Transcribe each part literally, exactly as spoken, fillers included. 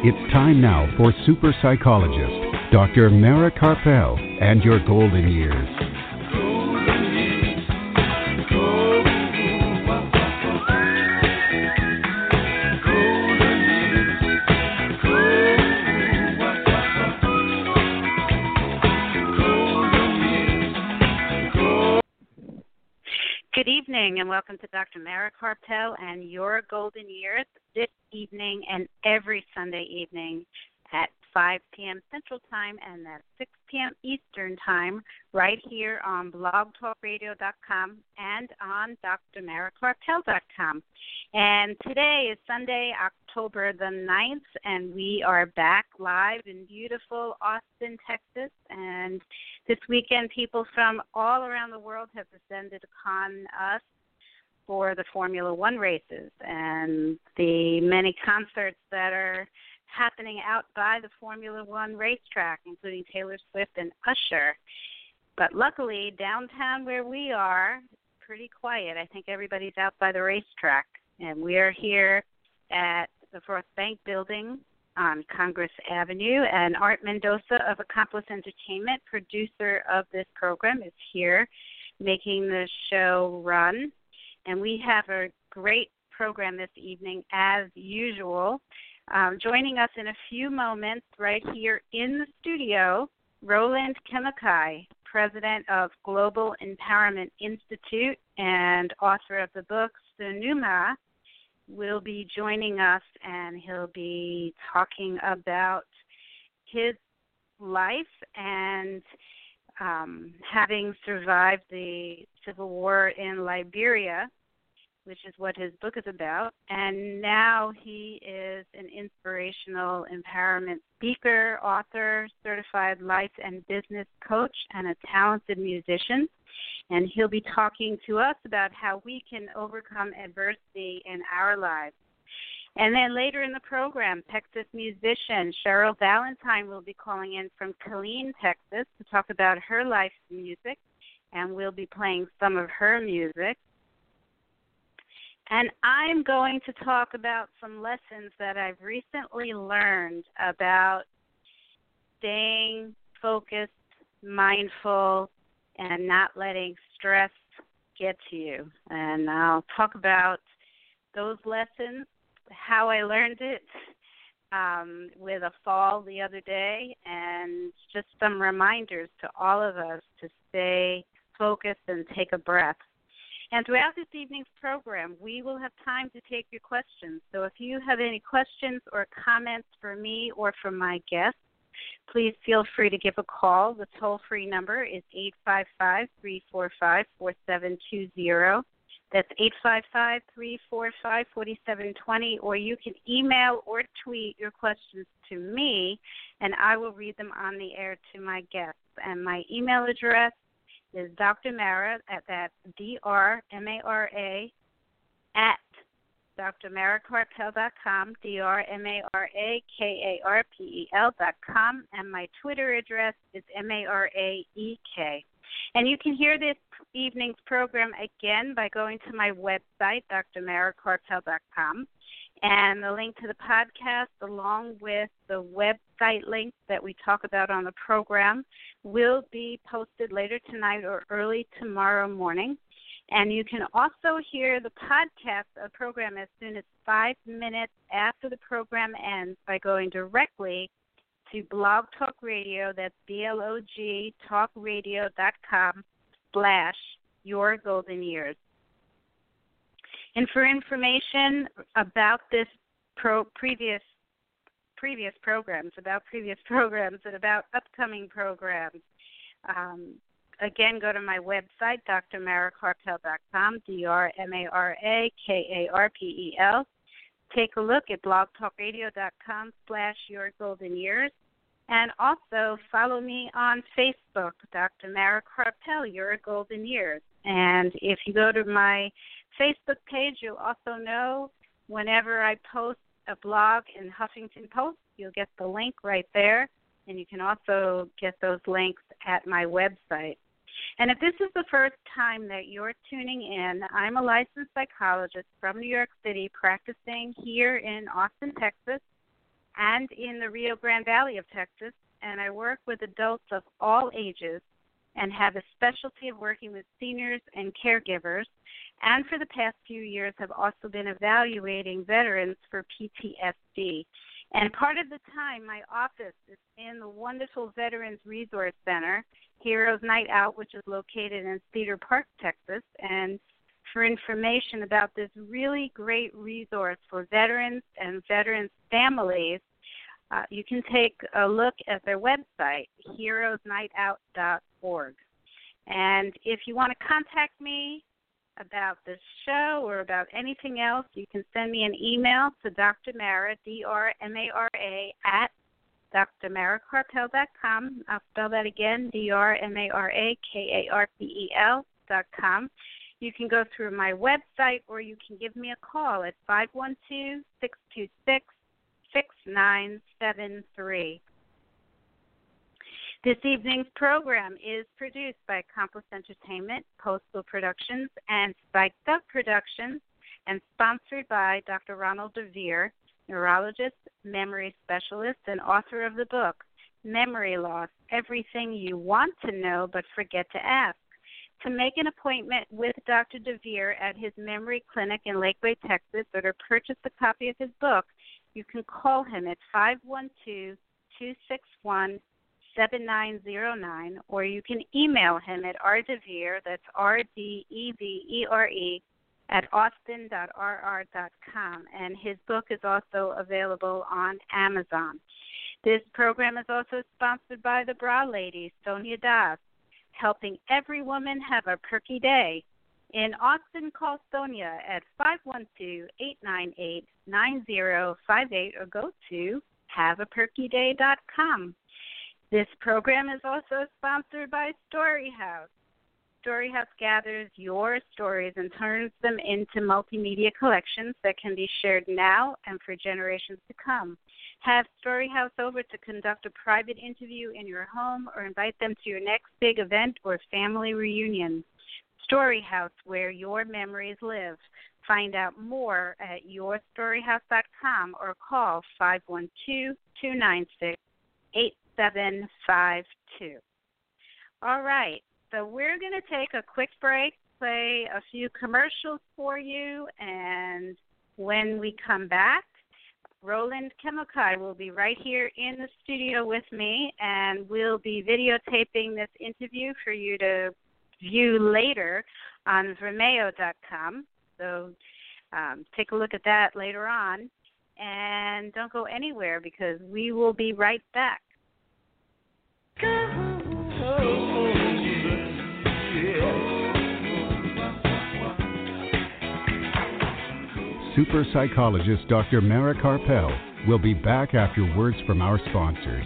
It's time now for super psychologist, Doctor Mara Karpel, and your golden years. Good evening and welcome to Doctor Mara Karpel and your golden years this evening and every Sunday evening at five p.m. Central Time and at six p.m. Eastern Time right here on blog talk radio dot com and on d r mara karpel dot com. And today is Sunday, October the ninth, and we are back live in beautiful Austin, Texas. And this weekend, people from all around the world have descended upon us for the Formula One races and the many concerts that are happening out by the Formula One racetrack, including Taylor Swift and Usher. But luckily, downtown where we are, pretty quiet. I think everybody's out by the racetrack. And we are here at the Frost Bank Building on Congress Avenue. And Art Mendoza of Accomplice Entertainment, producer of this program, is here making the show run. And we have a great program this evening, as usual. Um, joining us in a few moments right here in the studio, Roland Kamakai, president of Global Empowerment Institute and author of the book Sunuma, will be joining us, and he'll be talking about his life and um, having survived the civil war in Liberia, which is what his book is about. And now he is an inspirational empowerment speaker, author, certified life and business coach, and a talented musician. And he'll be talking to us about how we can overcome adversity in our lives. And then later in the program, Texas musician Cheryl Valentine will be calling in from Killeen, Texas, to talk about her life's music, and we'll be playing some of her music. And I'm going to talk about some lessons that I've recently learned about staying focused, mindful, and not letting stress get to you. And I'll talk about those lessons, how I learned it um, with a fall the other day, and just some reminders to all of us to stay focused and take a breath. And throughout this evening's program, we will have time to take your questions. So if you have any questions or comments for me or for my guests, please feel free to give a call. The toll-free number is eight five five, three four five, four seven two zero. That's eight five five, three four five, four seven two zero. Or you can email or tweet your questions to me, and I will read them on the air to my guests. And my email address is Doctor Mara at that D R M A R A at D R Mara Karpel dot com, D R M A R A K A R P E L dot com, and my Twitter address is M A R A E K. And you can hear this evening's program again by going to my website, D R Mara Karpel dot com, and the link to the podcast along with the website links that we talk about on the program will be posted later tonight or early tomorrow morning. And you can also hear the podcast of the program as soon as five minutes after the program ends by going directly to Blog Talk Radio, that's B L O G talkradio dot com slash your golden years. And for information about this pro previous previous programs, about previous programs and about upcoming programs, um, again, go to my website, D R Mara Karpel dot com, D R M A R A K A R P E L. Take a look at blog talk radio dot com slash your golden years. And also follow me on Facebook, Doctor Mara Karpel, Your Golden Years. And if you go to my Facebook page, you'll also know whenever I post a blog in Huffington Post, you'll get the link right there. And you can also get those links at my website. And if this is the first time that you're tuning in, I'm a licensed psychologist from New York City practicing here in Austin, Texas. and in the Rio Grande Valley of Texas, and I work with adults of all ages and have a specialty of working with seniors and caregivers, and for the past few years have also been evaluating veterans for P T S D. And part of the time, my office is in the wonderful Veterans Resource Center, Heroes Night Out, which is located in Cedar Park, Texas. And for information about this really great resource for veterans and veterans' families, uh, you can take a look at their website, heroes night out dot org. And if you want to contact me about this show or about anything else, you can send me an email to Doctor Mara, D R M A R A, at D R mara carpel dot com. I'll spell that again, D R M A R A K A R P E L dot com. You can go through my website, or you can give me a call at five one two, six two six, six nine seven three. This evening's program is produced by Accomplice Entertainment, Postal Productions, and Spiked Up Productions, and sponsored by Doctor Ronald DeVere, neurologist, memory specialist, and author of the book, Memory Loss, Everything You Want to Know But Forget to Ask. To make an appointment with Doctor DeVere at his memory clinic in Lakeway, Texas, or to purchase a copy of his book, you can call him at five one two, two six one, seven nine zero nine, or you can email him at rdevere, that's R D E V E R E, at austin dot r r dot com, and his book is also available on Amazon. This program is also sponsored by the Bra Lady, Sonia Das, helping every woman have a perky day. In Austin, call Sonia at five one two, eight nine eight, nine zero five eight or go to have a perky day dot com. This program is also sponsored by StoryHouse. StoryHouse gathers your stories and turns them into multimedia collections that can be shared now and for generations to come. Have StoryHouse over to conduct a private interview in your home, or invite them to your next big event or family reunion. StoryHouse, where your memories live. Find out more at your story house dot com or call five one two, two nine six, eight seven five two. All right, so we're going to take a quick break, play a few commercials for you, and when we come back, Roland Kemokai will be right here in the studio with me, and we'll be videotaping this interview for you to view later on Vimeo dot com. So um, take a look at that later on, and don't go anywhere because we will be right back. Super psychologist Doctor Mara Karpel will be back after words from our sponsors.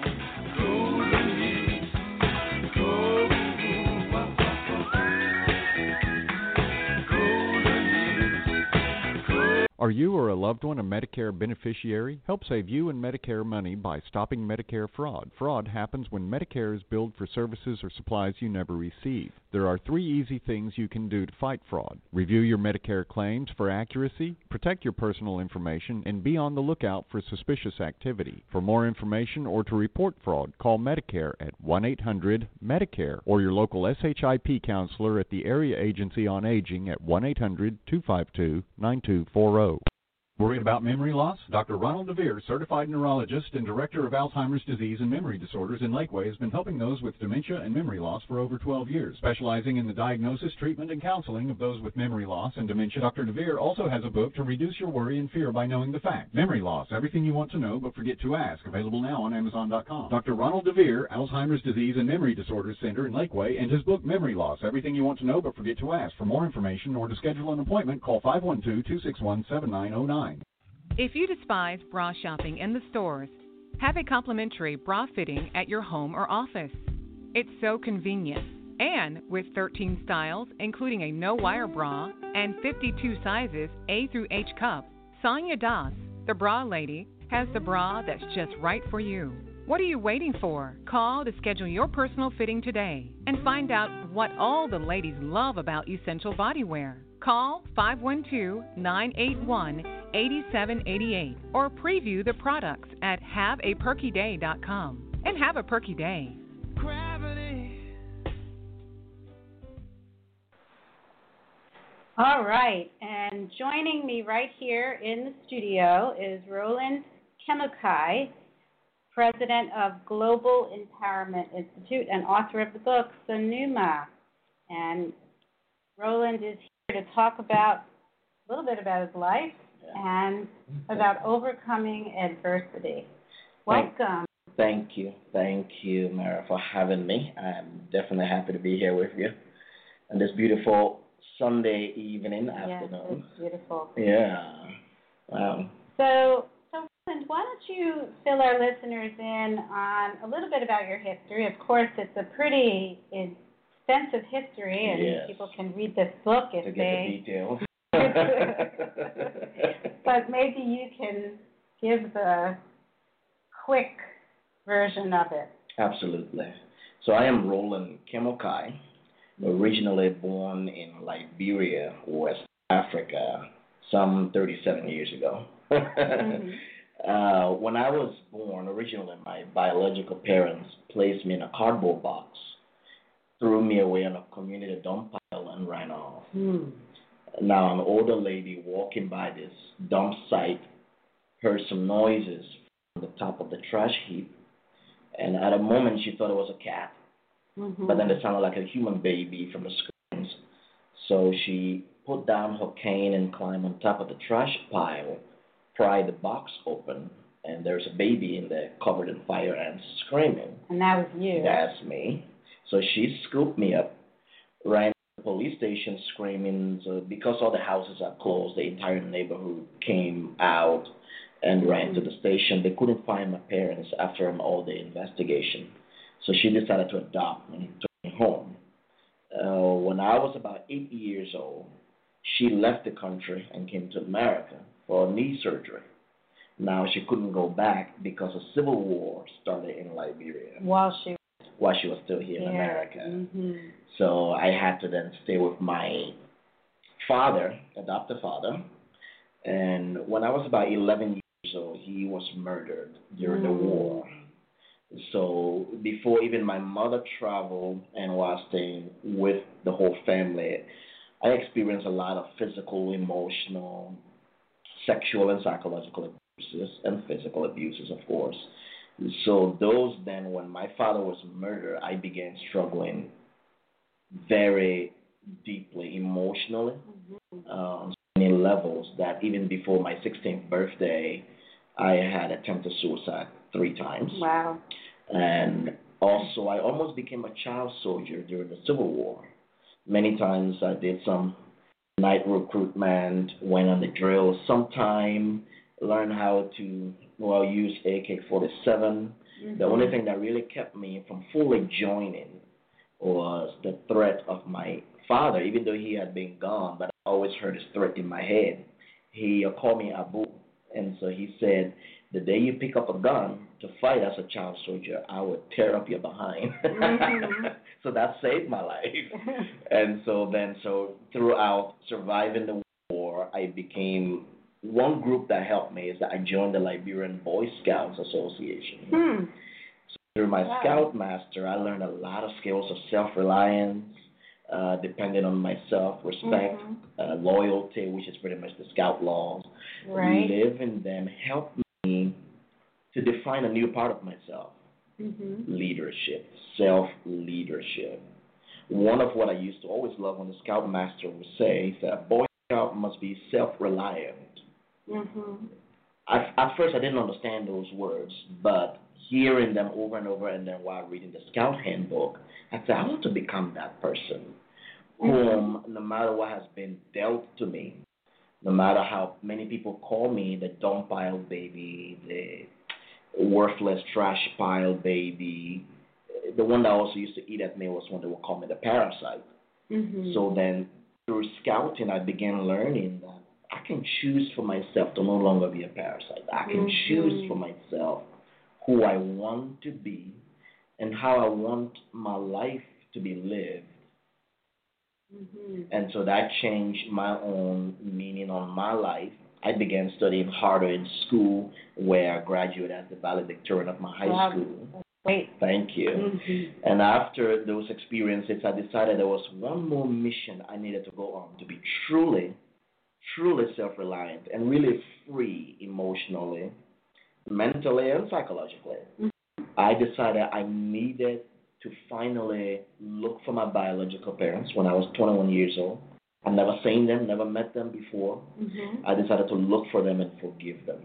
Are you or a loved one a Medicare beneficiary? Help save you and Medicare money by stopping Medicare fraud. Fraud happens when Medicare is billed for services or supplies you never receive. There are three easy things you can do to fight fraud. Review your Medicare claims for accuracy, protect your personal information, and be on the lookout for suspicious activity. For more information or to report fraud, call Medicare at one eight hundred Medicare or your local S H I P counselor at the Area Agency on Aging at one eight hundred, two five two, nine two four zero. Worried about memory loss? Doctor Ronald DeVere, certified neurologist and director of Alzheimer's disease and memory disorders in Lakeway, has been helping those with dementia and memory loss for over twelve years. Specializing in the diagnosis, treatment, and counseling of those with memory loss and dementia, Doctor DeVere also has a book to reduce your worry and fear by knowing the facts. Memory Loss, Everything You Want to Know But Forget to Ask, available now on Amazon dot com. Doctor Ronald DeVere, Alzheimer's disease and memory disorders center in Lakeway, and his book, Memory Loss, Everything You Want to Know But Forget to Ask. For more information or to schedule an appointment, call five one two, two six one, seven nine zero nine. If you despise bra shopping in the stores, have a complimentary bra fitting at your home or office. It's so convenient. And with thirteen styles, including a no-wire bra and fifty-two sizes A through H cup, Sonia Das, the Bra Lady, has the bra that's just right for you. What are you waiting for? Call to schedule your personal fitting today and find out what all the ladies love about Essential Bodywear. Call five one two, nine eight one, eight seven eight eight or preview the products at have a perky day dot com. And have a perky day. Gravity. All right, and joining me right here in the studio is Roland Kemokai, President of Global Empowerment Institute and author of the book, Sonoma. And Roland is here to talk about a little bit about his life and about overcoming adversity. Welcome. Thank you. Thank you, Mara, for having me. I'm definitely happy to be here with you on this beautiful Sunday evening, afternoon. Yes, it's beautiful. Yeah. Wow. So, so Roland, why don't you fill our listeners in on a little bit about your history? Of course, it's a pretty extensive history, and yes. people can read this book if to get they... the details. But maybe you can give the quick version of it. Absolutely. So I am Roland Kemokai, originally born in Liberia, West Africa, some thirty-seven years ago. mm-hmm. uh, when I was born, originally my biological parents placed me in a cardboard box, threw me away on a community dump pile, and ran off. Mm. Now an older lady walking by this dump site heard some noises from the top of the trash heap, and at a moment she thought it was a cat. Mm-hmm. But then it sounded like a human baby from the screams. So she put down her cane and climbed on top of the trash pile, pried the box open, and there's a baby in there covered in fire ants screaming. And that was you. That's me. So she scooped me up, ran to the police station screaming. So because all the houses are closed, the entire neighborhood came out and ran mm-hmm. to the station. They couldn't find my parents after an all-day investigation. So she decided to adopt me, took me home. Uh, when I was about eight years old, she left the country and came to America for knee surgery. Now she couldn't go back because a civil war started in Liberia. While she while she was still here yeah. in America. Mm-hmm. So I had to then stay with my father, adoptive father. And when I was about eleven years old, he was murdered during mm. the war. So before even my mother traveled and was staying with the whole family, I experienced a lot of physical, emotional, sexual, and psychological abuses, and physical abuses, of course. So those then, when my father was murdered, I began struggling very deeply, emotionally, mm-hmm. uh, on so many levels that even before my sixteenth birthday, I had attempted suicide three times. Wow. And also, I almost became a child soldier during the Civil War. Many times I did some night recruitment, went on the drill sometime, learned how to, well, use A K forty-seven. Mm-hmm. The only thing that really kept me from fully joining was the threat of my father, even though he had been gone, but I always heard his threat in my head. He uh, called me Abu, and so he said, the day you pick up a gun to fight as a child soldier, I would tear up your behind. Mm-hmm. So that saved my life. And so then, so throughout surviving the war, I became, one group that helped me is that I joined the Liberian Boy Scouts Association. Hmm. So through my wow. Scoutmaster, I learned a lot of skills of self-reliance, uh, depending on myself, respect, mm-hmm. uh, loyalty, which is pretty much the Scout laws. Right. Live in them helped me to define a new part of myself. Mm-hmm. Leadership, self-leadership. One of what I used to always love when the Scoutmaster would say is that a Boy Scout must be self-reliant. Mm-hmm. I, at first, I didn't understand those words, but hearing them over and over, and then while reading the Scout Handbook, I said, I want to become that person mm-hmm. whom, no matter what has been dealt to me, no matter how many people call me the dump pile baby, the worthless trash pile baby, the one that also used to eat at me was one that would call me the parasite. Mm-hmm. So then through scouting, I began learning that I can choose for myself to no longer be a parasite. I can mm-hmm. choose for myself who I want to be, and how I want my life to be lived. Mm-hmm. And so that changed my own meaning on my life. I began studying harder in school, where I graduated as the valedictorian of my high Wow. school. Great. Thank you. Mm-hmm. And after those experiences, I decided there was one more mission I needed to go on to be truly, truly self-reliant and really free emotionally, mentally, and psychologically. Mm-hmm. I decided I needed to finally look for my biological parents when I was twenty-one years old. I'd never seen them, never met them before. Mm-hmm. I decided to look for them and forgive them.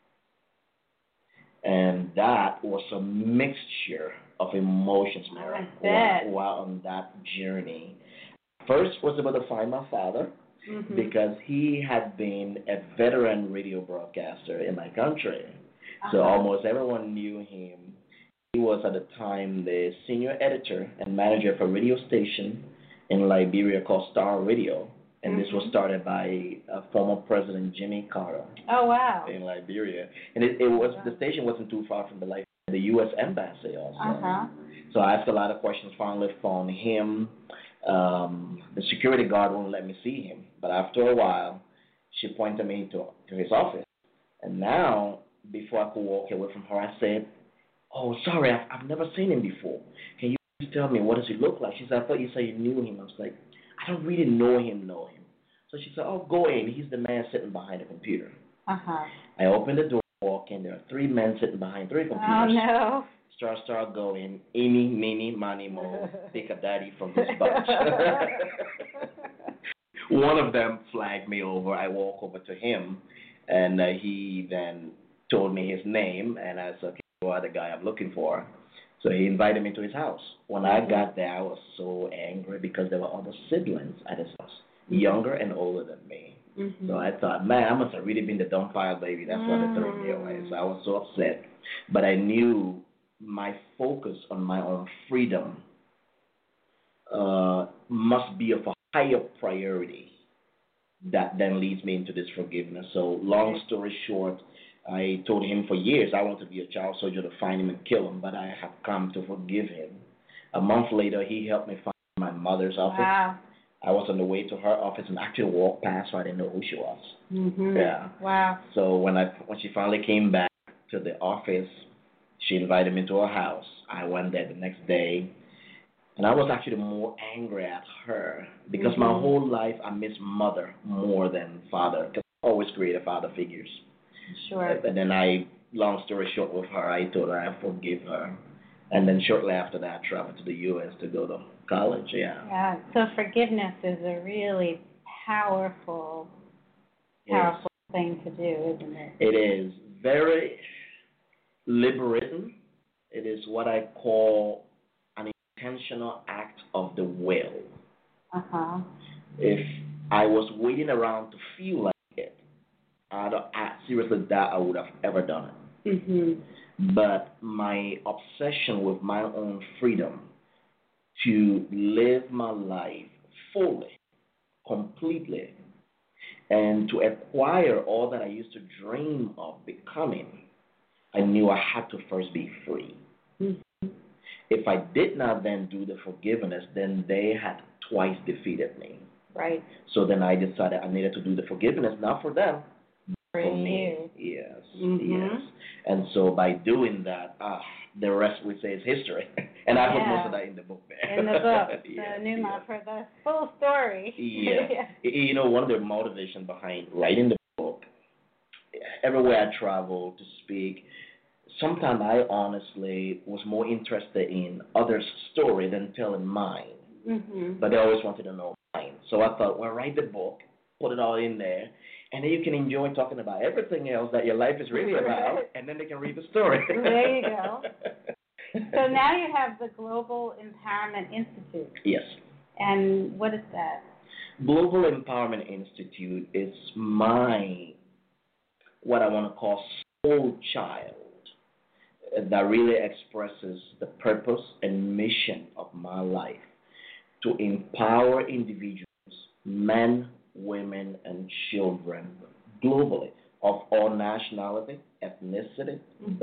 And that was a mixture of emotions, Mary, while, while on that journey. First was about to find my father, mm-hmm. because he had been a veteran radio broadcaster in my country. Uh-huh. So almost everyone knew him. He was at the time the senior editor and manager of a radio station in Liberia called Star Radio. And mm-hmm. this was started by uh, former President Jimmy Carter. Oh, wow. In Liberia. And it, it was, the station wasn't too far from the, like, the U S Embassy also. Uh-huh. So I asked a lot of questions, finally found him. Um, the security guard wouldn't let me see him. But after a while, she pointed me to, to his office. And now, before I could walk away from her, I said, "Oh, sorry, I've, I've never seen him before. Can you please tell me, what does he look like?" She said, "I thought you said you knew him." I was like, "I don't really know him, know him." So she said, "Oh, go in. He's the man sitting behind the computer." Uh-huh. I opened the door, walk in. There are three men sitting behind three computers. Oh, no. Start, start going. Eeny, meeny, miny, mo. Pick a daddy from this bunch. One of them flagged me over. I walk over to him, and uh, he then told me his name, and I said, "Okay, you are the guy I'm looking for." So he invited me to his house. When I got there, I was so angry because there were other siblings at his house, younger and older than me. Mm-hmm. So I thought, man, I must have really been the dumbfounded baby. That's why they threw me away. So I was so upset. But I knew my focus on my own freedom uh, must be of a higher priority. That then leads me into this forgiveness. So long story short, I told him for years I want to be a child soldier to find him and kill him, but I have come to forgive him. A month later, he helped me find my mother's office. Wow. I was on the way to her office and actually walked past her. I didn't know who she was. Mm-hmm. Yeah. Wow. So when I when she finally came back to the office, she invited me to her house. I went there the next day, and I was actually more angry at her because mm-hmm. my whole life I miss mother more than father because I always created father figures. Sure. And then I, long story short with her, I told her I forgive her. And then shortly after that, I traveled to the U S to go to college, yeah. Yeah, so forgiveness is a really powerful, powerful yes. thing to do, isn't it? It is very liberating. It is what I call an intentional act of the will. Uh-huh. If I was waiting around to feel like it, I, don't, I seriously doubt I would have ever done it. Mm-hmm. But my obsession with my own freedom to live my life fully, completely, and to acquire all that I used to dream of becoming, I knew I had to first be free. Mm-hmm. If I did not then do the forgiveness, then they had twice defeated me. Right. So then I decided I needed to do the forgiveness, not for them, for, for me. Yes, mm-hmm. yes. And so by doing that, ah, the rest we say is history. And I yeah. put most of that in the book there. In the book, yeah, the Numa yeah. for the full story. Yeah. yeah. You know, one of the motivation behind writing the book, everywhere I travel to speak, sometimes I honestly was more interested in others' story than telling mine. Mm-hmm. But they always wanted to know mine. So I thought, well, write the book, put it all in there, and then you can enjoy talking about everything else that your life is really about, and then they can read the story. There you go. So now you have the Global Empowerment Institute. Yes. And what is that? Global Empowerment Institute is my, what I want to call soul child that really expresses the purpose and mission of my life to empower individuals, men, women, and children globally of all nationality, ethnicity, mm-hmm. background,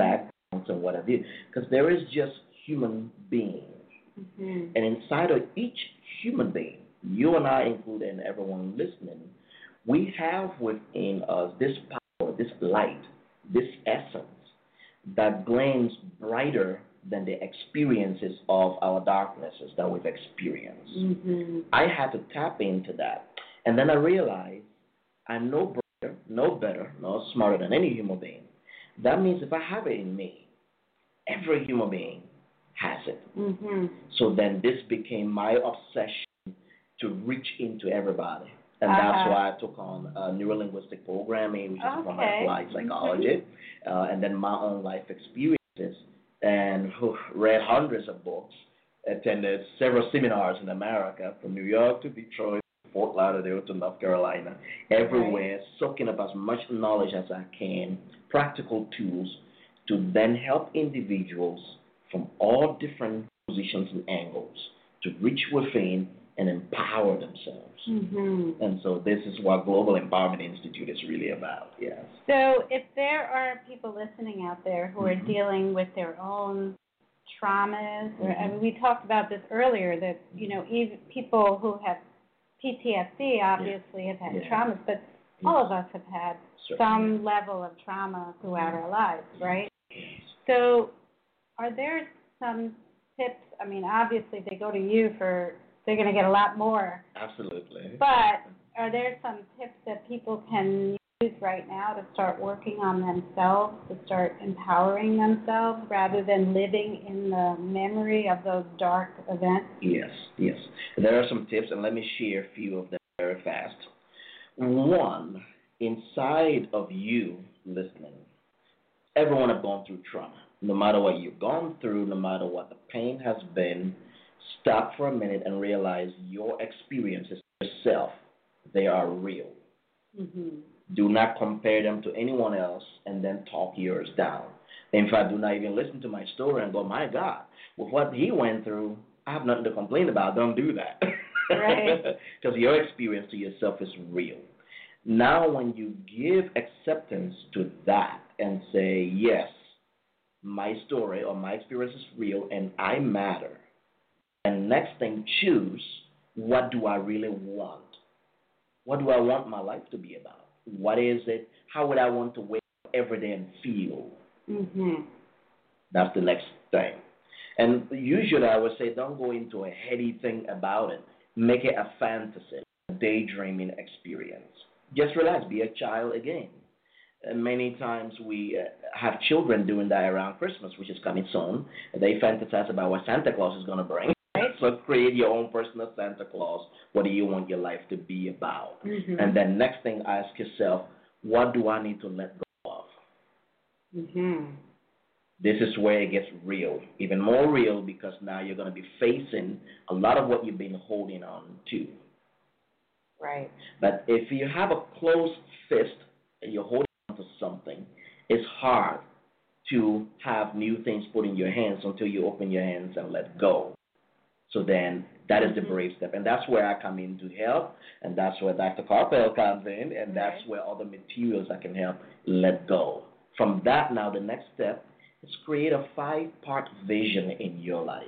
and what have you. Because there is just human beings. Mm-hmm. And inside of each human being, you and I included, and everyone listening, we have within us this power, this light, this essence that gleams brighter than the experiences of our darknesses that we've experienced. Mm-hmm. I had to tap into that. And then I realized I'm no brighter, no better, no smarter than any human being. That means if I have it in me, every human being has it. Mm-hmm. So then this became my obsession to reach into everybody. And uh-huh. that's why I took on uh, neurolinguistic programming, which is okay. from applied psychology, mm-hmm. uh, and then my own life experiences, and whew, read hundreds of books, attended several seminars in America, from New York to Detroit, Fort Lauderdale to North Carolina, everywhere, right. soaking up as much knowledge as I can, practical tools to then help individuals from all different positions and angles to reach within and empower themselves. Mm-hmm. And so this is what Global Empowerment Institute is really about, yes. So if there are people listening out there who mm-hmm. are dealing with their own traumas, or mm-hmm. I mean, we talked about this earlier, that, you know, even people who have P T S D obviously yeah. have had yeah. traumas, but yes. all of us have had Certainly. some level of trauma throughout our lives, right? So are there some tips? I mean, obviously they go to you for, they're going to get a lot more. Absolutely. But are there some tips that people can use right now to start working on themselves, to start empowering themselves, rather than living in the memory of those dark events? Yes, yes. There are some tips, and let me share a few of them very fast. One, inside of you listening, everyone has gone through trauma. No matter what you've gone through, no matter what the pain has been, stop for a minute and realize your experiences yourself, they are real. Mm-hmm. Do not compare them to anyone else and then talk yours down. In fact, do not even listen to my story and go, my God, with what he went through, I have nothing to complain about. Don't do that. Right. Because your experience to yourself is real. Now, when you give acceptance to that and say, yes, my story or my experience is real and I matter, and next thing, choose, what do I really want? What do I want my life to be about? What is it? How would I want to wake up every day and feel? Mm-hmm. That's the next thing. And usually I would say don't go into a heady thing about it. Make it a fantasy, a daydreaming experience. Just relax. Be a child again. And many times we uh, have children doing that around Christmas, which is coming soon. They fantasize about what Santa Claus is going to bring. So create your own personal Santa Claus. What do you want your life to be about? Mm-hmm. And then next thing, ask yourself, what do I need to let go of? Mm-hmm. This is where it gets real, even more real, because now you're going to be facing a lot of what you've been holding on to. Right. But if you have a closed fist and you're holding on to something, it's hard to have new things put in your hands until you open your hands and let go. So then that is the brave step. And that's where I come in to help. And that's where Doctor Carpel comes in. And that's right. where other materials I can help let go. From that now, the next step is create a five-part vision in your life.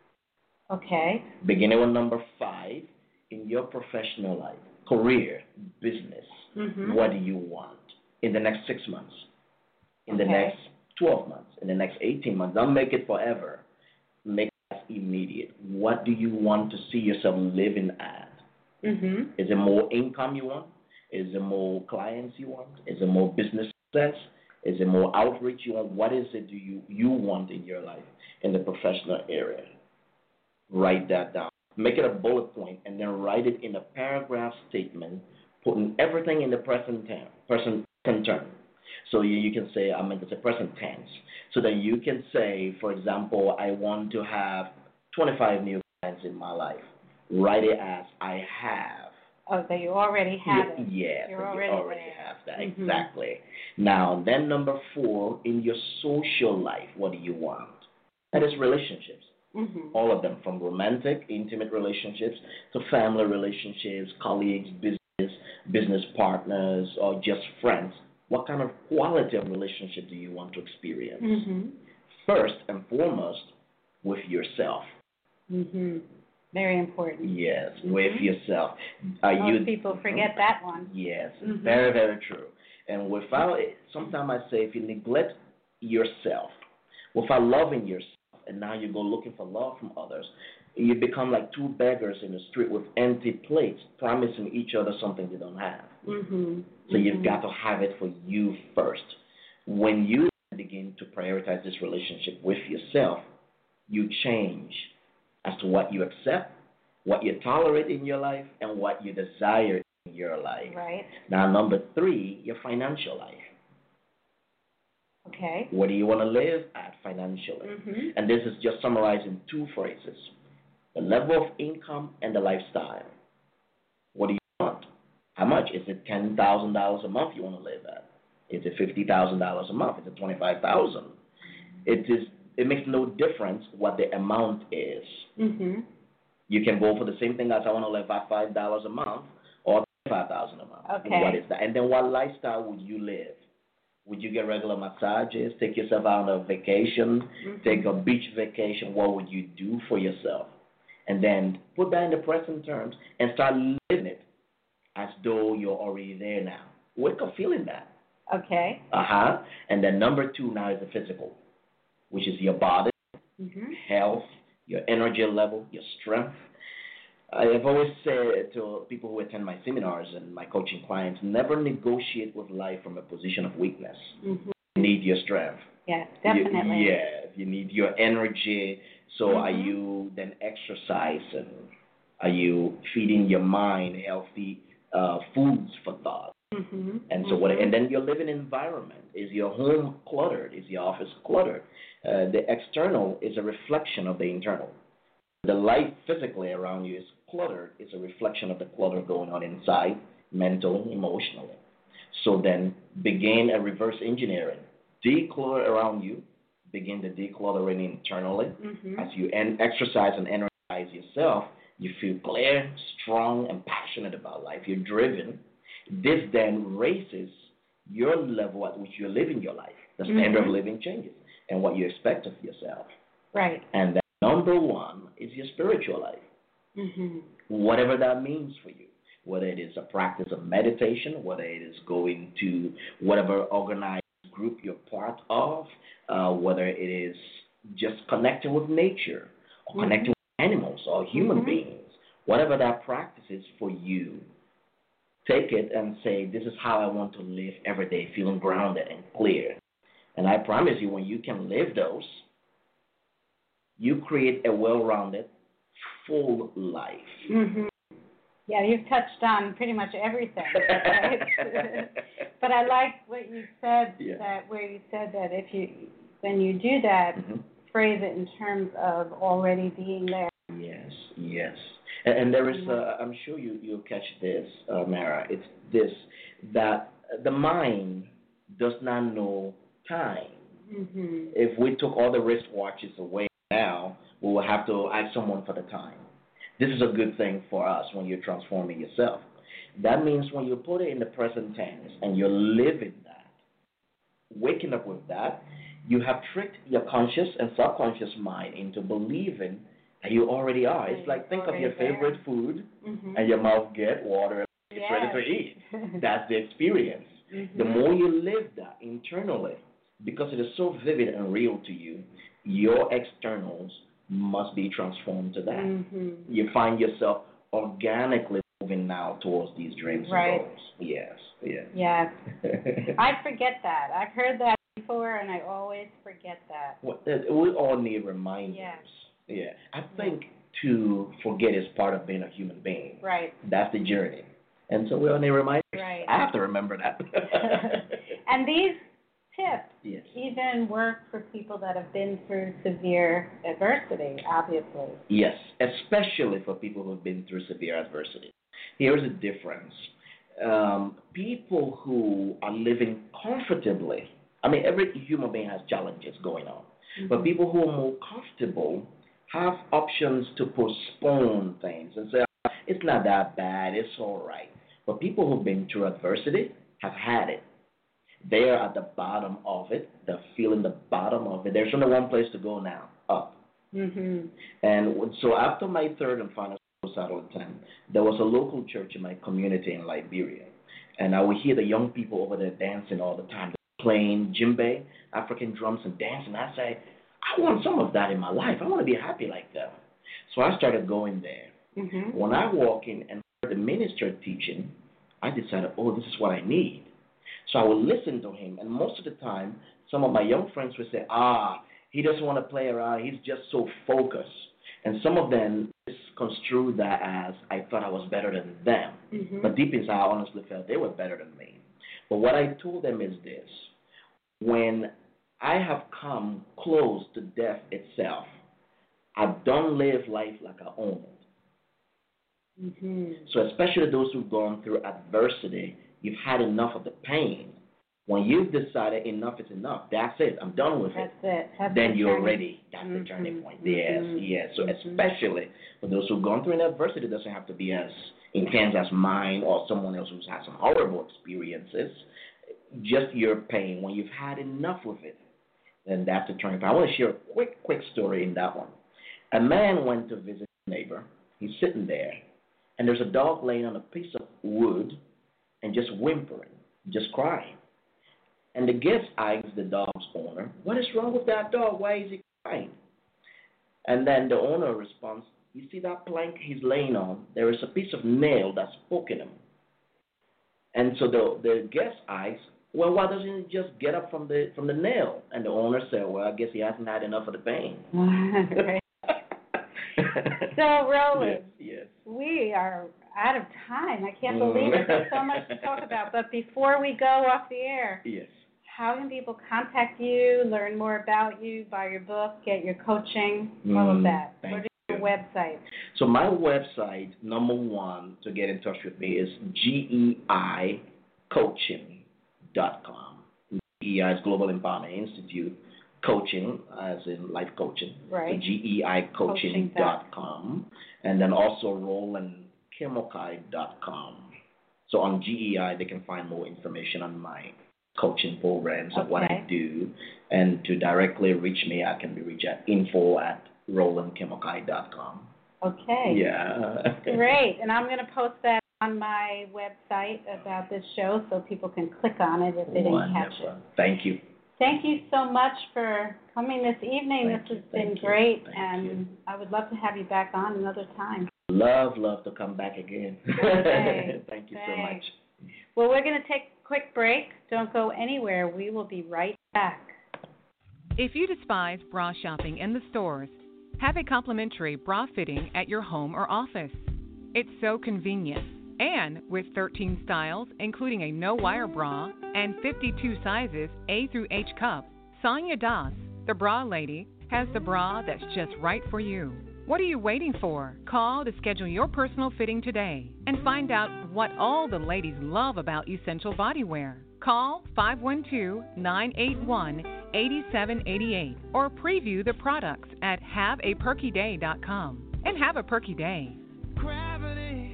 Okay. Beginning with number five, in your professional life, career, business, mm-hmm. what do you want in the next six months, in okay. the next twelve months, in the next eighteen months? Don't make it forever. Make immediate. What do you want to see yourself living at? Mm-hmm. Is it more income you want? Is it more clients you want? Is it more business success? Is it more outreach you want? What is it do you, you want in your life in the professional area? Write that down. Make it a bullet point and then write it in a paragraph statement, putting everything in the present tense. Present tense. So you, you can say, I mean, it's a present tense. So then you can say, for example, I want to have twenty-five new clients in my life. Write it as I have. Oh, so you already have yeah, it. Yes, You're you already, already there. have that. Mm-hmm. Exactly. Now, then number four, in your social life, what do you want? That is relationships. Mm-hmm. All of them, from romantic, intimate relationships to family relationships, colleagues, business, business partners, or just friends. What kind of quality of relationship do you want to experience? Mm-hmm. first and foremost with yourself. Mhm. Very important. Yes, with Mhm. yourself. Are Most you, people forget that one. Yes, Mhm. very, very true. And without it, sometimes I say if you neglect yourself, without loving yourself, and now you go looking for love from others, you become like two beggars in the street with empty plates, promising each other something they don't have. Mhm. So you've Mhm. got to have it for you first. When you begin to prioritize this relationship with yourself, you change as to what you accept, what you tolerate in your life, and what you desire in your life. Right. Now, number three, your financial life. Okay. Where do you want to live at financially? Mhm. And this is just summarized in two phrases: the level of income and the lifestyle. What do you want? How much? Is it ten thousand dollars a month you want to live at? Is it fifty thousand dollars a month? Is it twenty-five thousand dollars? It is. It makes no difference what the amount is. Mhm. You can go for the same thing as I want to live at five dollars a month or five thousand dollars a month. Okay. What is that? And then what lifestyle would you live? Would you get regular massages? Take yourself out on a vacation? Mhm. Take a beach vacation? What would you do for yourself? And then put that in the present terms and start living it as though you're already there now. Wake up feeling that. Okay. Uh-huh. And then number two now is the physical, which is your body, Mhm. health, your energy level, your strength. I have always said to people who attend my seminars and my coaching clients, never negotiate with life from a position of weakness. Mhm. You need your strength. Yes, You, definitely. yeah, you need your energy. So are Mhm. you then exercising? Are you feeding your mind healthy uh, foods for thought? Mhm. And so what? Mhm. And then your living environment. Is your home cluttered? Is your office cluttered? Uh, the external is a reflection of the internal. The life physically around you is cluttered. It's a reflection of the clutter going on inside, mentally, emotionally. So then begin a reverse engineering. Declutter around you. Begin the decluttering internally. Mhm. As you en- exercise and energize yourself, you feel clear, strong, and passionate about life. You're driven. This then raises your level at which you're living your life. The standard Mhm. of living changes and what you expect of yourself. Right. And then number one is your spiritual life, Mhm. whatever that means for you. Whether it is a practice of meditation, whether it is going to whatever organized group you're part of, uh, whether it is just connecting with nature or Mhm. connecting with animals or human Mhm. beings, whatever that practice is for you, take it and say, this is how I want to live every day, feeling grounded and clear. And I promise you, when you can live those, you create a well-rounded, full life. Mhm. Yeah, you've touched on pretty much everything. Right? But I like what you said, Yeah. that where you said that if you, when you do that, Mhm. phrase it in terms of already being there. Yes, yes. And, and there is, uh, I'm sure you, you'll catch this, uh, Mara. It's this, that the mind does not know time. Mhm. If we took all the wristwatches away now, we will have to ask someone for the time. This is a good thing for us when you're transforming yourself. That means when you put it in the present tense and you're living that, waking up with that, you have tricked your conscious and subconscious mind into believing that you already are. It's like think of your favorite food Mhm. and your mouth get water, it's Yes. ready to eat. That's the experience. Mhm. The more you live that internally, because it is so vivid and real to you, your externals must be transformed to that. Mhm. You find yourself organically moving now towards these dreams Right. and goals. Yes, yes. Yes. I forget that. I've heard that before, and I always forget that. Well, uh, we all need reminders. Yes. Yeah. I think to forget is part of being a human being. Right. That's the journey. And so we all need reminders. Right. I have to remember that. And these tips Yes. even work for people that have been through severe adversity, obviously. Yes, especially for people who have been through severe adversity. Here's the difference. Um, people who are living comfortably, I mean, every human being has challenges going on, Mhm. but people who are more comfortable have options to postpone things and say, it's not that bad, it's all right. But people who've been through adversity have had it. They're at the bottom of it. They're feeling the bottom of it. There's only one place to go now, up. Mhm. And so after my third and final suicidal attempt, there was a local church in my community in Liberia. And I would hear the young people over there dancing all the time, playing djembe, African drums, and dancing. I say, I want some of that in my life. I want to be happy like that. So I started going there. Mhm. When I walk in and heard the minister teaching, I decided, oh, this is what I need. So I would listen to him, and most of the time, some of my young friends would say, ah, he doesn't want to play around. He's just so focused. And some of them construed that as I thought I was better than them. Mhm. But deep inside, I honestly felt they were better than me. But what I told them is this. When I have come close to death itself, I don't live life like I own it. Mhm. So especially those who've gone through adversity, you've had enough of the pain. When you've decided enough is enough, that's it, I'm done with That's it. it. That's then the you're turning- ready. That's Mhm. the turning point. Mhm. Yes, yes. So Mhm. especially for those who've gone through an adversity, it doesn't have to be as intense as mine or someone else who's had some horrible experiences. Just your pain. When you've had enough of it, then that's the turning point. I want to share a quick, quick story in that one. A man went to visit a neighbor. He's sitting there, and there's a dog laying on a piece of wood and just whimpering, just crying. And the guest asks the dog's owner, what is wrong with that dog? Why is he crying? And then the owner responds, you see that plank he's laying on? There is a piece of nail that's poking him. And so the, the guest asks, well, why doesn't he just get up from the from the nail? And the owner said, well, I guess he hasn't had enough of the pain. Right. So, Roland, yes, yes. we are out of time. I can't Mm. believe it. There's so much to talk about. But before we go off the air, Yes. how can people contact you, learn more about you, buy your book, get your coaching, all of Mm, that? thank What is you. your website? So my website, number one, to get in touch with me is G E I coaching dot com. G E I is Global Empowerment Institute. Coaching, as in life coaching. Right. So G E I coaching dot com. And then also roland kimokai dot com. So on G E I, they can find more information on my coaching programs and what I Okay. do. And to directly reach me, I can be reached at info at roland kimokai dot com. Okay. Yeah. Great. And I'm going to post that on my website about this show so people can click on it if they didn't catch it. Wonderful. Thank you. Thank you so much for coming this evening. Thank this you, has been thank you, great, thank and you. I would love to have you back on another time. Love, love to come back again. Okay. Thank you so Thanks. much. Well, we're going to take a quick break. Don't go anywhere. We will be right back. If you despise bra shopping in the stores, have a complimentary bra fitting at your home or office. It's so convenient. And with thirteen styles, including a no-wire bra and fifty-two sizes A through H cup, Sonia Das, the bra lady, has the bra that's just right for you. What are you waiting for? Call to schedule your personal fitting today and find out what all the ladies love about Essential Bodywear. Call five one two, nine eight one, eight seven eight eight or preview the products at have a perky day dot com. And have a perky day. Gravity.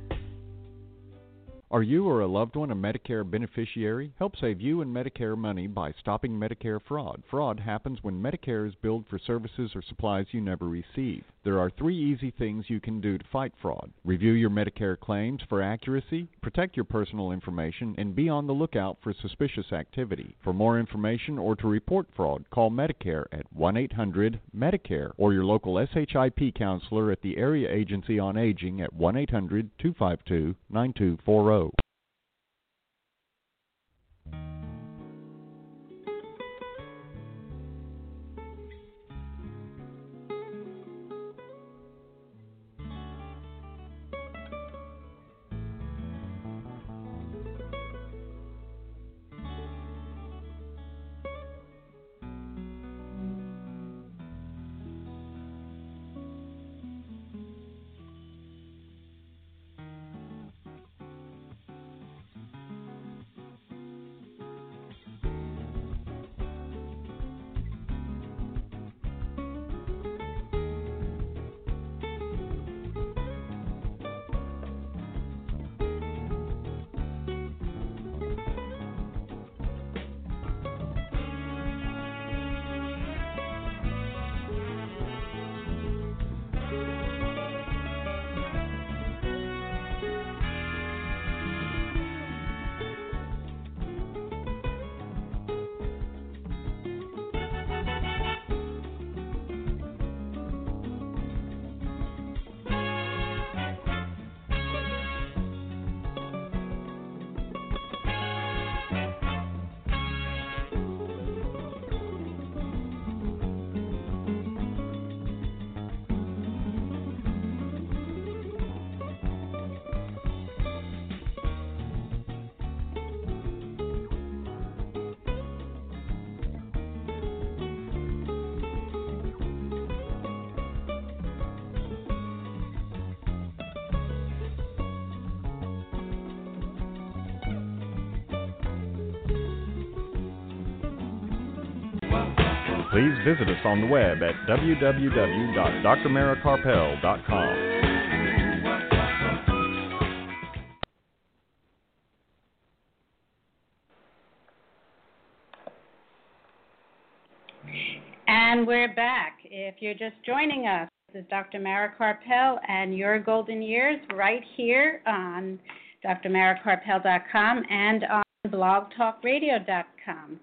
Are you or a loved one a Medicare beneficiary? Help save you and Medicare money by stopping Medicare fraud. Fraud happens when Medicare is billed for services or supplies you never receive. There are three easy things you can do to fight fraud. Review your Medicare claims for accuracy, protect your personal information, and be on the lookout for suspicious activity. For more information or to report fraud, call Medicare at one eight hundred Medicare or your local S H I P counselor at the Area Agency on Aging at one eight hundred, two five two, nine two four zero. Please visit us on the web at w w w dot d r mara karpel dot com. And we're back. If you're just joining us, this is Doctor Mara Karpel and Your Golden Years right here on d r mara karpel dot com and on blog talk radio dot com.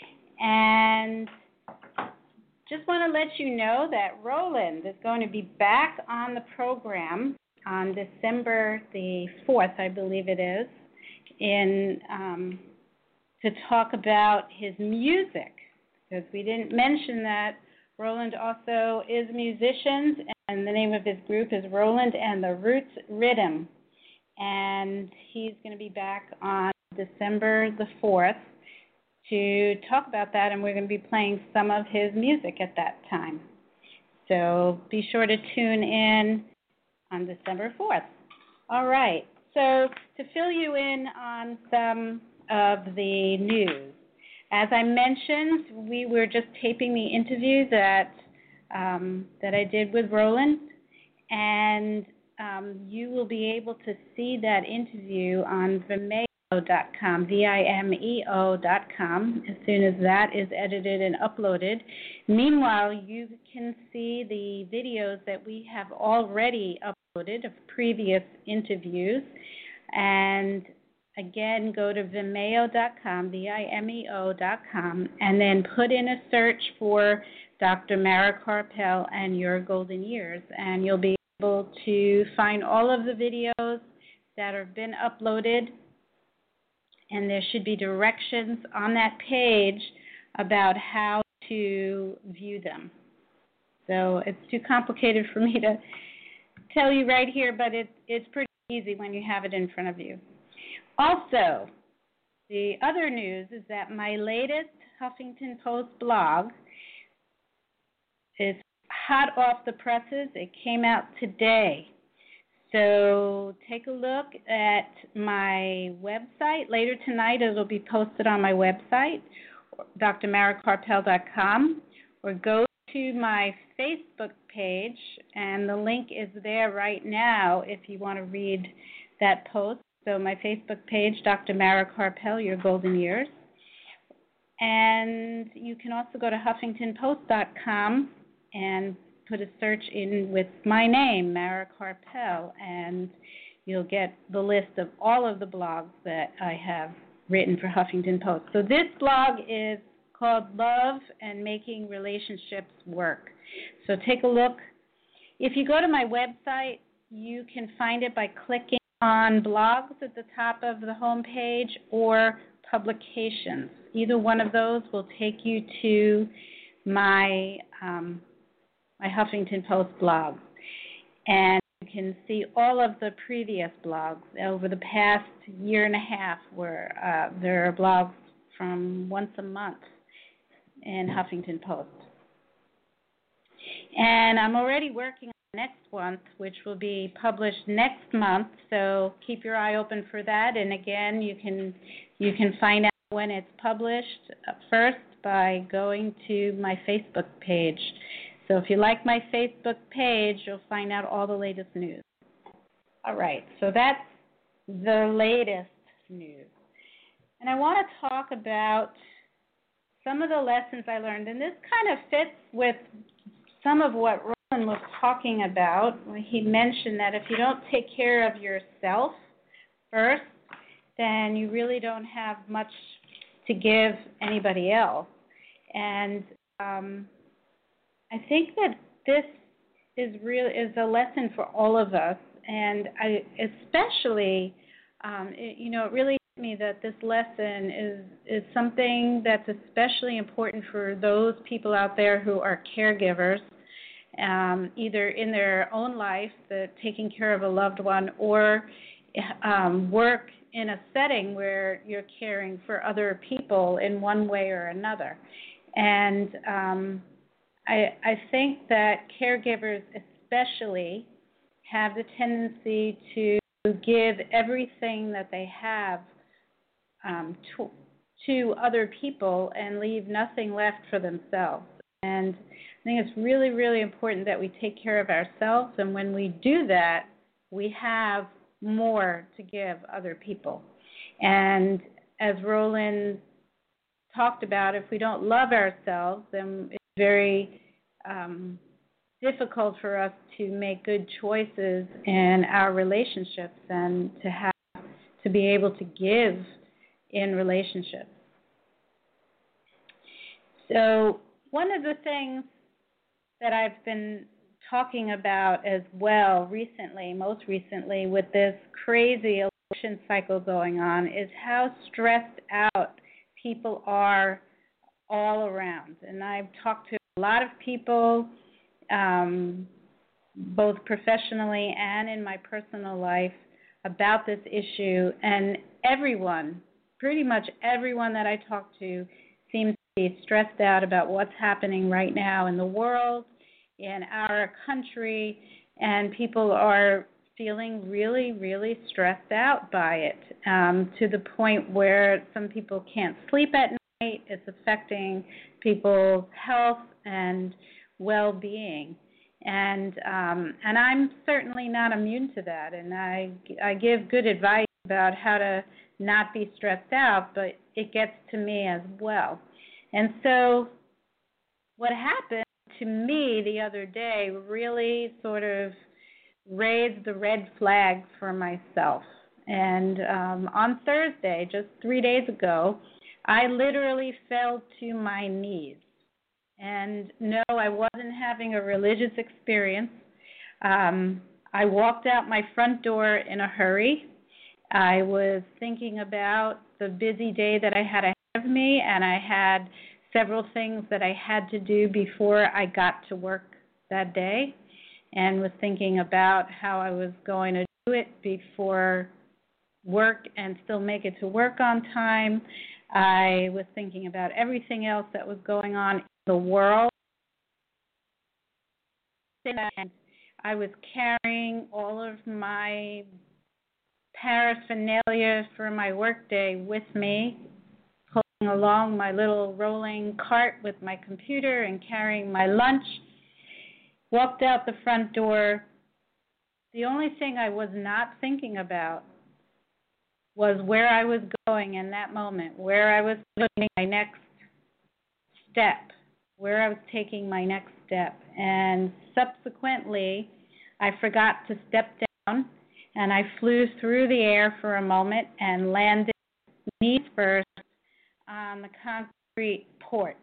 And just want to let you know that Roland is going to be back on the program on December the fourth, I believe it is, in um, to talk about his music, because we didn't mention that Roland also is a musician, and the name of his group is Roland and the Roots Rhythm. And he's going to be back on December the fourth to talk about that, and we're going to be playing some of his music at that time. So be sure to tune in on December fourth. All right, so to fill you in on some of the news, as I mentioned, we were just taping the interview that um, that I did with Roland, and um, you will be able to see that interview on Vimeo dot com, V I M E O dot com, as soon as that is edited and uploaded. Meanwhile, you can see the videos that we have already uploaded of previous interviews. And again, go to Vimeo dot com, V I M E O dot com, and then put in a search for Doctor Mara Karpel and Your Golden Years, and you'll be able to find all of the videos that have been uploaded. And there should be directions on that page about how to view them. So it's too complicated for me to tell you right here, but it, it's pretty easy when you have it in front of you. Also, the other news is that my latest Huffington Post blog is hot off the presses. It came out today. So take a look at my website. Later tonight it will be posted on my website, d r mara karpel dot com, or go to my Facebook page, and the link is there right now if you want to read that post. So my Facebook page, Doctor Mara Karpel, Your Golden Years. And you can also go to huffington post dot com and put a search in with my name, Mara Karpel, and you'll get the list of all of the blogs that I have written for Huffington Post. So this blog is called Love and Making Relationships Work. So take a look. If you go to my website, you can find it by clicking on blogs at the top of the home page or publications. Either one of those will take you to my um, my Huffington Post blog. And you can see all of the previous blogs over the past year and a half, where uh, there are blogs from once a month in Huffington Post. And I'm already working on the next one, which will be published next month, so keep your eye open for that. And again, you can you can find out when it's published first by going to my Facebook page. So if you like my Facebook page, you'll find out all the latest news. All right, so that's the latest news. And I want to talk about some of the lessons I learned, and this kind of fits with some of what Roland was talking about. He mentioned that if you don't take care of yourself first, then you really don't have much to give anybody else. And um, I think that this is real is a lesson for all of us, and I especially, um, it, you know, it really hit me that this lesson is is something that's especially important for those people out there who are caregivers, um, either in their own life, the taking care of a loved one, or um, work in a setting where you're caring for other people in one way or another. And um, I, I think that caregivers especially have the tendency to give everything that they have um, to, to other people and leave nothing left for themselves. And I think it's really, really important that we take care of ourselves. And when we do that, we have more to give other people. And as Roland talked about, if we don't love ourselves, then it's very um, difficult for us to make good choices in our relationships and to have to be able to give in relationships. So one of the things that I've been talking about as well recently, most recently with this crazy election cycle going on, is how stressed out people are all around. And I've talked to a lot of people, um, both professionally and in my personal life, about this issue. And everyone, pretty much everyone that I talk to, seems to be stressed out about what's happening right now in the world, in our country, and people are feeling really, really stressed out by it, um, to the point where some people can't sleep at night. It's affecting people's health and well-being. And um, and I'm certainly not immune to that, and I, I give good advice about how to not be stressed out, but it gets to me as well. And so what happened to me the other day really sort of raised the red flag for myself. And um, on Thursday, just three days ago, I literally fell to my knees. And no, I wasn't having a religious experience. Um, I walked out my front door in a hurry. I was thinking about the busy day that I had ahead of me, and I had several things that I had to do before I got to work that day, and was thinking about how I was going to do it before work and still make it to work on time. I was thinking about everything else that was going on in the world. And I was carrying all of my paraphernalia for my workday with me, pulling along my little rolling cart with my computer and carrying my lunch. Walked out the front door. The only thing I was not thinking about was where I was going in that moment, where I was taking my next step, where I was taking my next step. And subsequently, I forgot to step down, and I flew through the air for a moment and landed knees first on the concrete porch.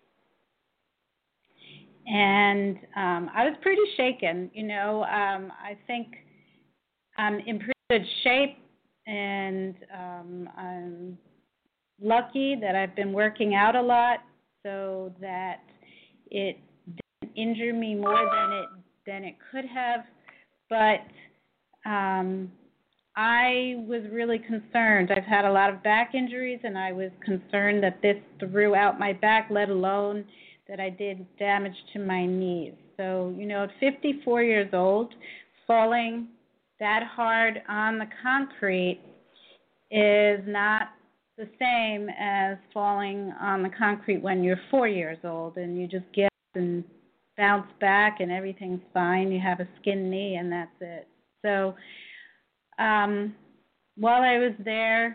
And um, I was pretty shaken. You know, um, I think I'm in pretty good shape, and um, I'm lucky that I've been working out a lot so that it didn't injure me more than it than it could have. But um, I was really concerned. I've had a lot of back injuries, and I was concerned that this threw out my back, let alone that I did damage to my knees. So, you know, at fifty-four years old, falling that hard on the concrete is not the same as falling on the concrete when you're four years old and you just get and bounce back and everything's fine. You have a skin knee and that's it. So um, while I was there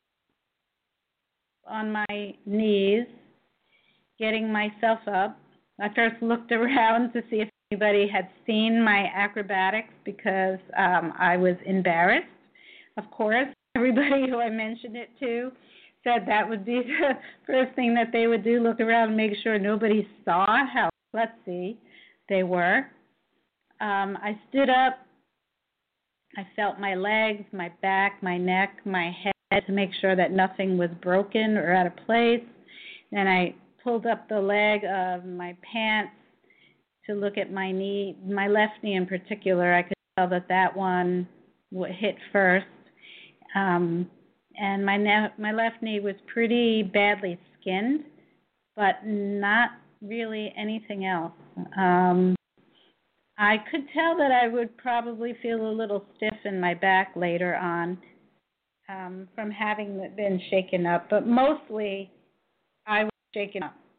on my knees, getting myself up, I first looked around to see if anybody had seen my acrobatics because um, I was embarrassed. Of course, everybody who I mentioned it to said that would be the first thing that they would do, look around and make sure nobody saw how klutzy they were. Um, I stood up. I felt my legs, my back, my neck, my head to make sure that nothing was broken or out of place. Then I pulled up the leg of my pants to look at my knee, my left knee in particular. I could tell that that one hit first. Um, and my ne- my left knee was pretty badly skinned, but not really anything else. Um, I could tell that I would probably feel a little stiff in my back later on um, from having been shaken up, but mostly I was shaken up.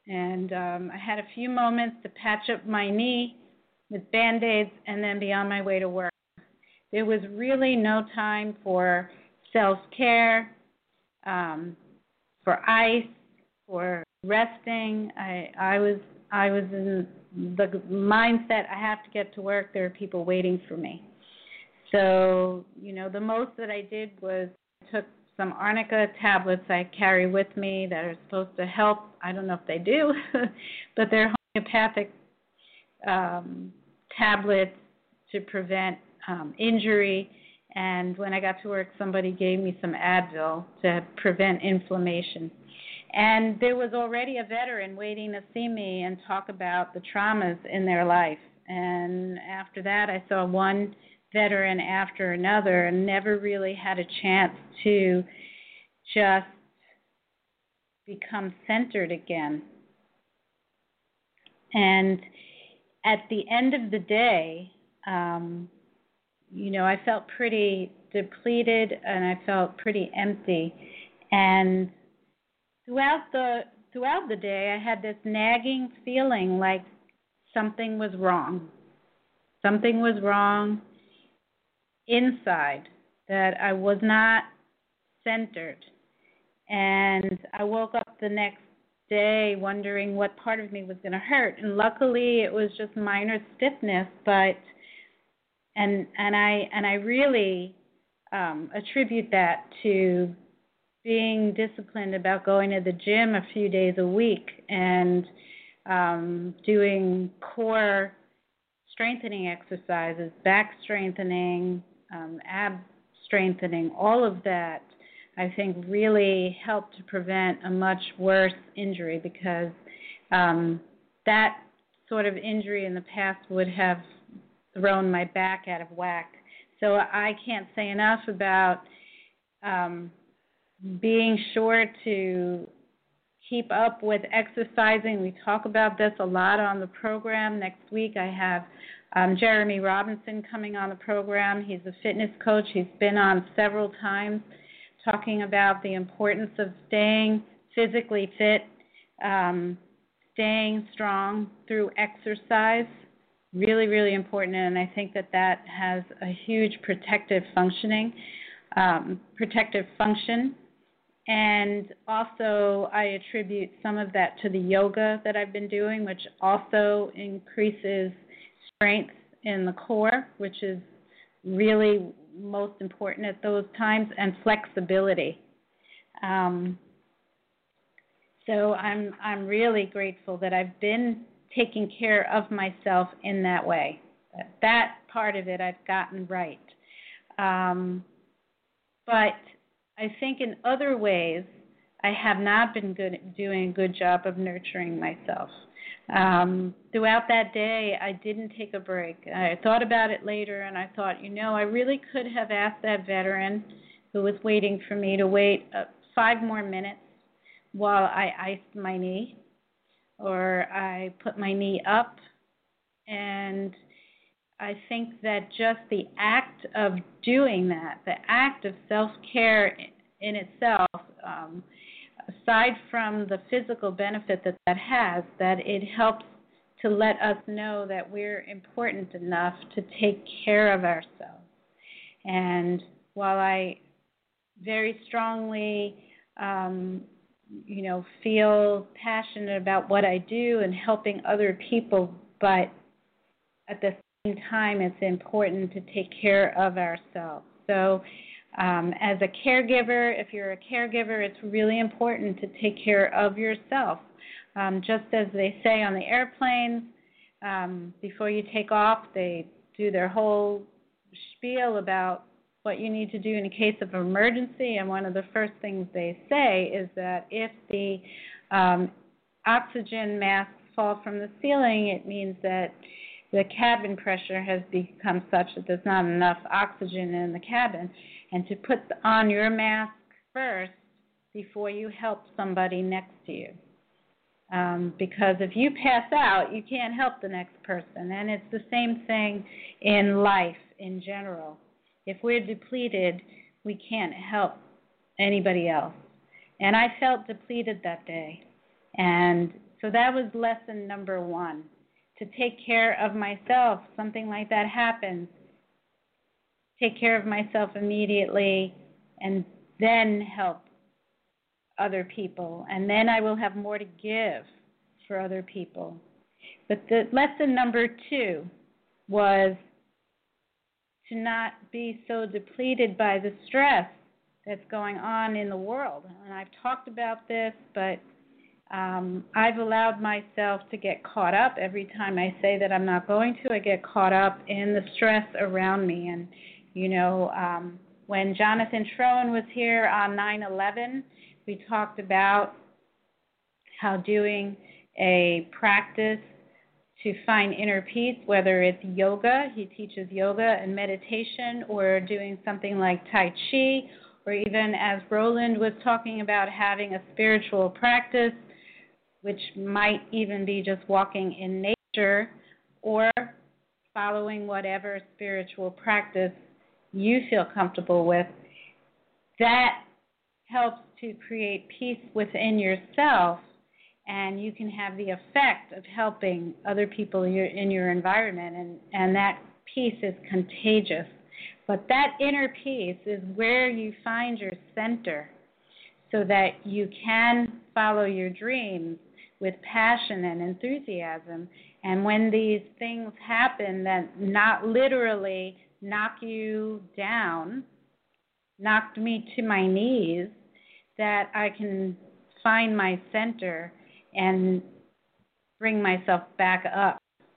And um, I had a few moments to patch up my knee with Band-Aids and then be on my way to work. There was really no time for self-care, um, for ice, for resting. I, I was I was in the mindset I have to get to work. There are people waiting for me. So, you know, the most that I did was I took some arnica tablets I carry with me that are supposed to help. I don't know if they do, but they're homeopathic um, tablets to prevent um, injury. And when I got to work, somebody gave me some Advil to prevent inflammation. And there was already a veteran waiting to see me and talk about the traumas in their life. And after that, I saw one veteran after another and never really had a chance to just become centered again. And at the end of the day, um, you know, I felt pretty depleted and I felt pretty empty. And throughout the throughout the day, I had this nagging feeling like something was wrong. Something was wrong inside, that I was not centered. And I woke up the next day wondering what part of me was going to hurt. And luckily, it was just minor stiffness, but and and I and I really um, attribute that to being disciplined about going to the gym a few days a week and um, doing core strengthening exercises, back strengthening, um, ab strengthening, all of that, I think really helped to prevent a much worse injury, because um, that sort of injury in the past would have thrown my back out of whack. So I can't say enough about um, being sure to keep up with exercising. We talk about this a lot on the program. Next week I have um, Jeremy Robinson coming on the program. He's a fitness coach. He's been on several times talking about the importance of staying physically fit, um, staying strong through exercise. Really, really important, and I think that that has a huge protective functioning, um, protective function. And also, I attribute some of that to the yoga that I've been doing, which also increases strength in the core, which is really most important at those times, and flexibility. Um, so I'm I'm really grateful that I've been taking care of myself in that way. That, that part of it I've gotten right. Um, but I think in other ways I have not been good at doing a good job of nurturing myself. Um, throughout that day, I didn't take a break. I thought about it later, and I thought, you know, I really could have asked that veteran who was waiting for me to wait uh, five more minutes while I iced my knee, or I put my knee up. And I think that just the act of doing that, the act of self-care in itself, um, aside from the physical benefit that that has, that it helps to let us know that we're important enough to take care of ourselves. And while I very strongly um, you know, feel passionate about what I do and helping other people, but at the same time, it's important to take care of ourselves. So um, as a caregiver, if you're a caregiver, it's really important to take care of yourself. Um, just as they say on the airplanes, um, before you take off, they do their whole spiel about what you need to do in a case of emergency, and one of the first things they say is that if the um, oxygen masks fall from the ceiling, it means that the cabin pressure has become such that there's not enough oxygen in the cabin, and to put on your mask first before you help somebody next to you. Um, because if you pass out, you can't help the next person, and it's the same thing in life in general. If we're depleted, we can't help anybody else. And I felt depleted that day. And So that was lesson number one, to take care of myself. Something like that happens. Take care of myself immediately and then help other people. And then I will have more to give for other people. But the lesson number two was to not be so depleted by the stress that's going on in the world. And I've talked about this, but um, I've allowed myself to get caught up. Every time I say that I'm not going to, I get caught up in the stress around me. And, you know, um, when Jonathan Schroen was here on nine eleven, we talked about how doing a practice to find inner peace, whether it's yoga, he teaches yoga and meditation, or doing something like Tai Chi, or even as Roland was talking about having a spiritual practice, which might even be just walking in nature or following whatever spiritual practice you feel comfortable with. That helps to create peace within yourself, and you can have the effect of helping other people in your, in your environment, and, and that peace is contagious. But that inner peace is where you find your center so that you can follow your dreams with passion and enthusiasm. And when these things happen that not literally knock you down, knocked me to my knees, that I can find my center and bring myself back up,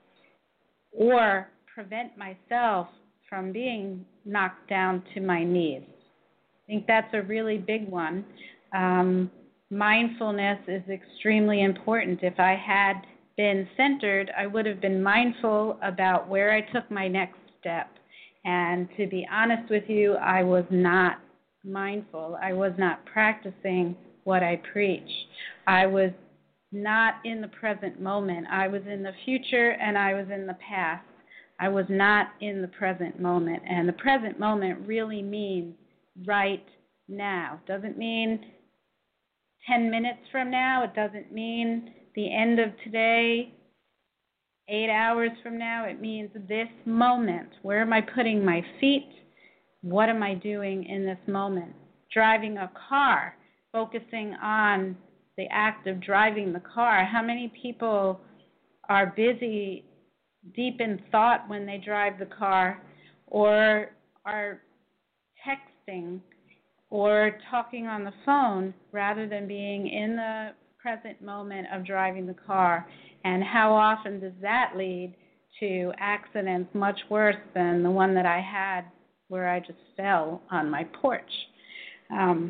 or prevent myself from being knocked down to my knees. I think that's a really big one. Um, mindfulness is extremely important. If I had been centered, I would have been mindful about where I took my next step. And to be honest with you, I was not mindful. I was not practicing what I preach. I was not in the present moment. I was in the future and I was in the past. I was not in the present moment. And the present moment really means right now. It doesn't mean ten minutes from now. It doesn't mean the end of today, eight hours from now. It means this moment. Where am I putting my feet? What am I doing in this moment? Driving a car, focusing on the act of driving the car. How many people are busy, deep in thought when they drive the car, or are texting or talking on the phone rather than being in the present moment of driving the car? And how often does that lead to accidents much worse than the one that I had where I just fell on my porch? Um,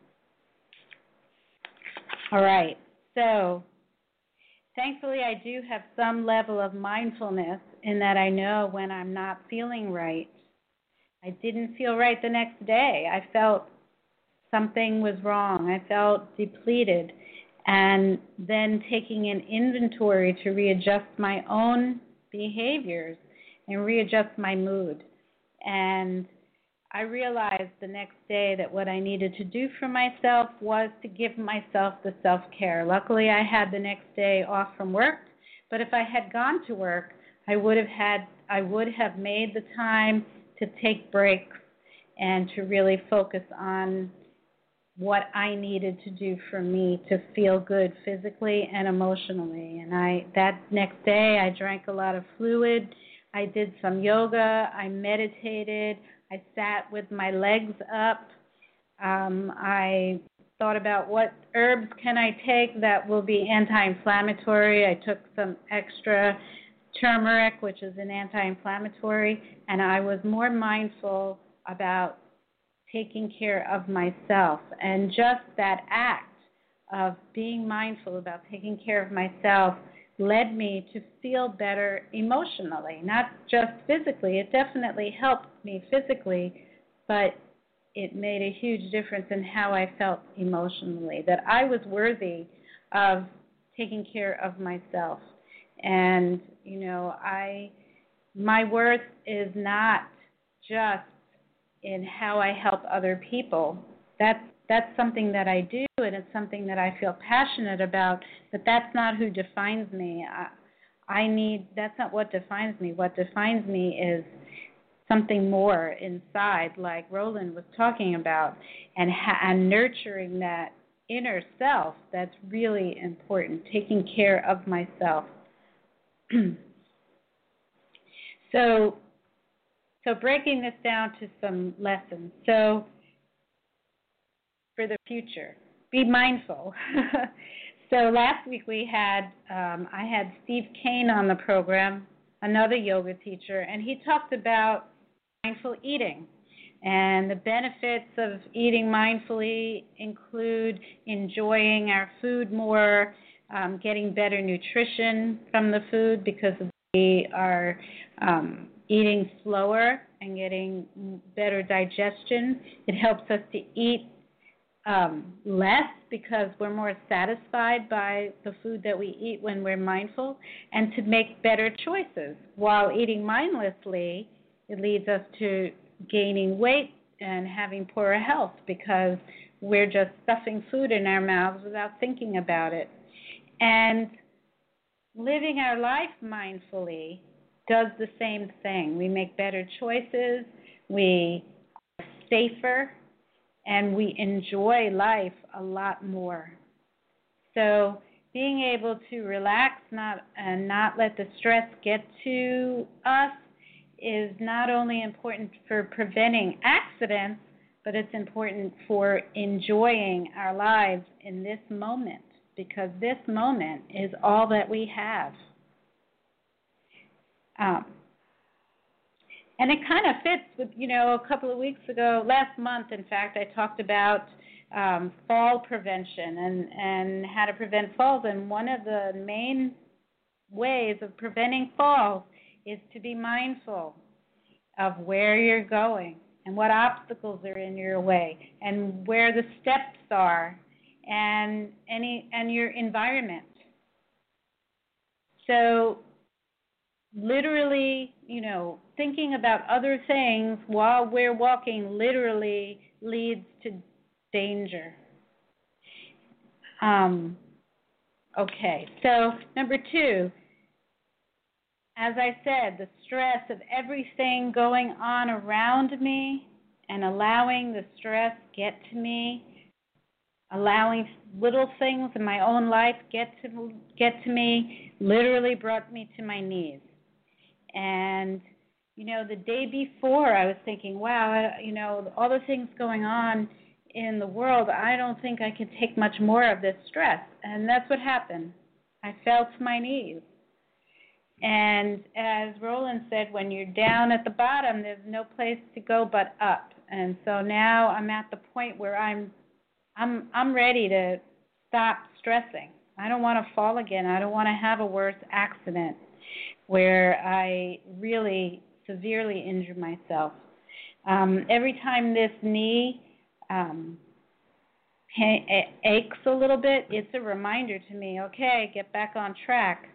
all right, so thankfully I do have some level of mindfulness in that I know when I'm not feeling right. I didn't feel right the next day. I felt something was wrong. I felt depleted. And then taking an inventory to readjust my own behaviors and readjust my mood. And I realized the next day that what I needed to do for myself was to give myself the self-care. Luckily, I had the next day off from work, but if I had gone to work, I would have had, I would have made the time to take breaks and to really focus on what I needed to do for me to feel good physically and emotionally. And I that next day, I drank a lot of fluid. I did some yoga. I meditated. I sat with my legs up. Um, I thought about what herbs can I take that will be anti-inflammatory. I took some extra turmeric, which is an anti-inflammatory, and I was more mindful about taking care of myself. And just that act of being mindful about taking care of myself led me to feel better emotionally, not just physically. It definitely helped me physically, but it made a huge difference in how I felt emotionally, that I was worthy of taking care of myself. And, you know, I, my worth is not just in how I help other people. That's that's something that I do, and it's something that I feel passionate about, but that's not who defines me. I, I need, that's not what defines me. What defines me is something more inside, like Roland was talking about, and, ha- and nurturing that inner self. That's really important, taking care of myself. so, so breaking this down to some lessons. So, for the future, be mindful. So last week we had, um, I had Steve Kane on the program, another yoga teacher, and he talked about mindful eating. And the benefits of eating mindfully include enjoying our food more, um, getting better nutrition from the food because we are um, eating slower and getting better digestion. It helps us to eat um, less because we're more satisfied by the food that we eat when we're mindful, and to make better choices. While eating mindlessly, it leads us to gaining weight and having poorer health because we're just stuffing food in our mouths without thinking about it. And living our life mindfully does the same thing. We make better choices, we are safer, and we enjoy life a lot more. So being able to relax not and not let the stress get to us is not only important for preventing accidents, but it's important for enjoying our lives in this moment, because this moment is all that we have. Um, and it kind of fits with, you know, a couple of weeks ago, last month, in fact, I talked about um, fall prevention and, and how to prevent falls. And one of the main ways of preventing falls is to be mindful of where you're going and what obstacles are in your way and where the steps are and any and your environment. So literally, you know, thinking about other things while we're walking literally leads to danger. Um, okay, so number two, as I said, the stress of everything going on around me and allowing the stress get to me, allowing little things in my own life get to get to me, literally brought me to my knees. And, you know, the day before I was thinking, wow, I, you know, all the things going on in the world, I don't think I can take much more of this stress. And that's what happened. I fell to my knees. And as Roland said, when you're down at the bottom, there's no place to go but up. And so now I'm at the point where I'm I'm I'm ready to stop stressing. I don't want to fall again. I don't want to have a worse accident where I really severely injure myself. Um, every time this knee um, aches a little bit, it's a reminder to me, okay, get back on track.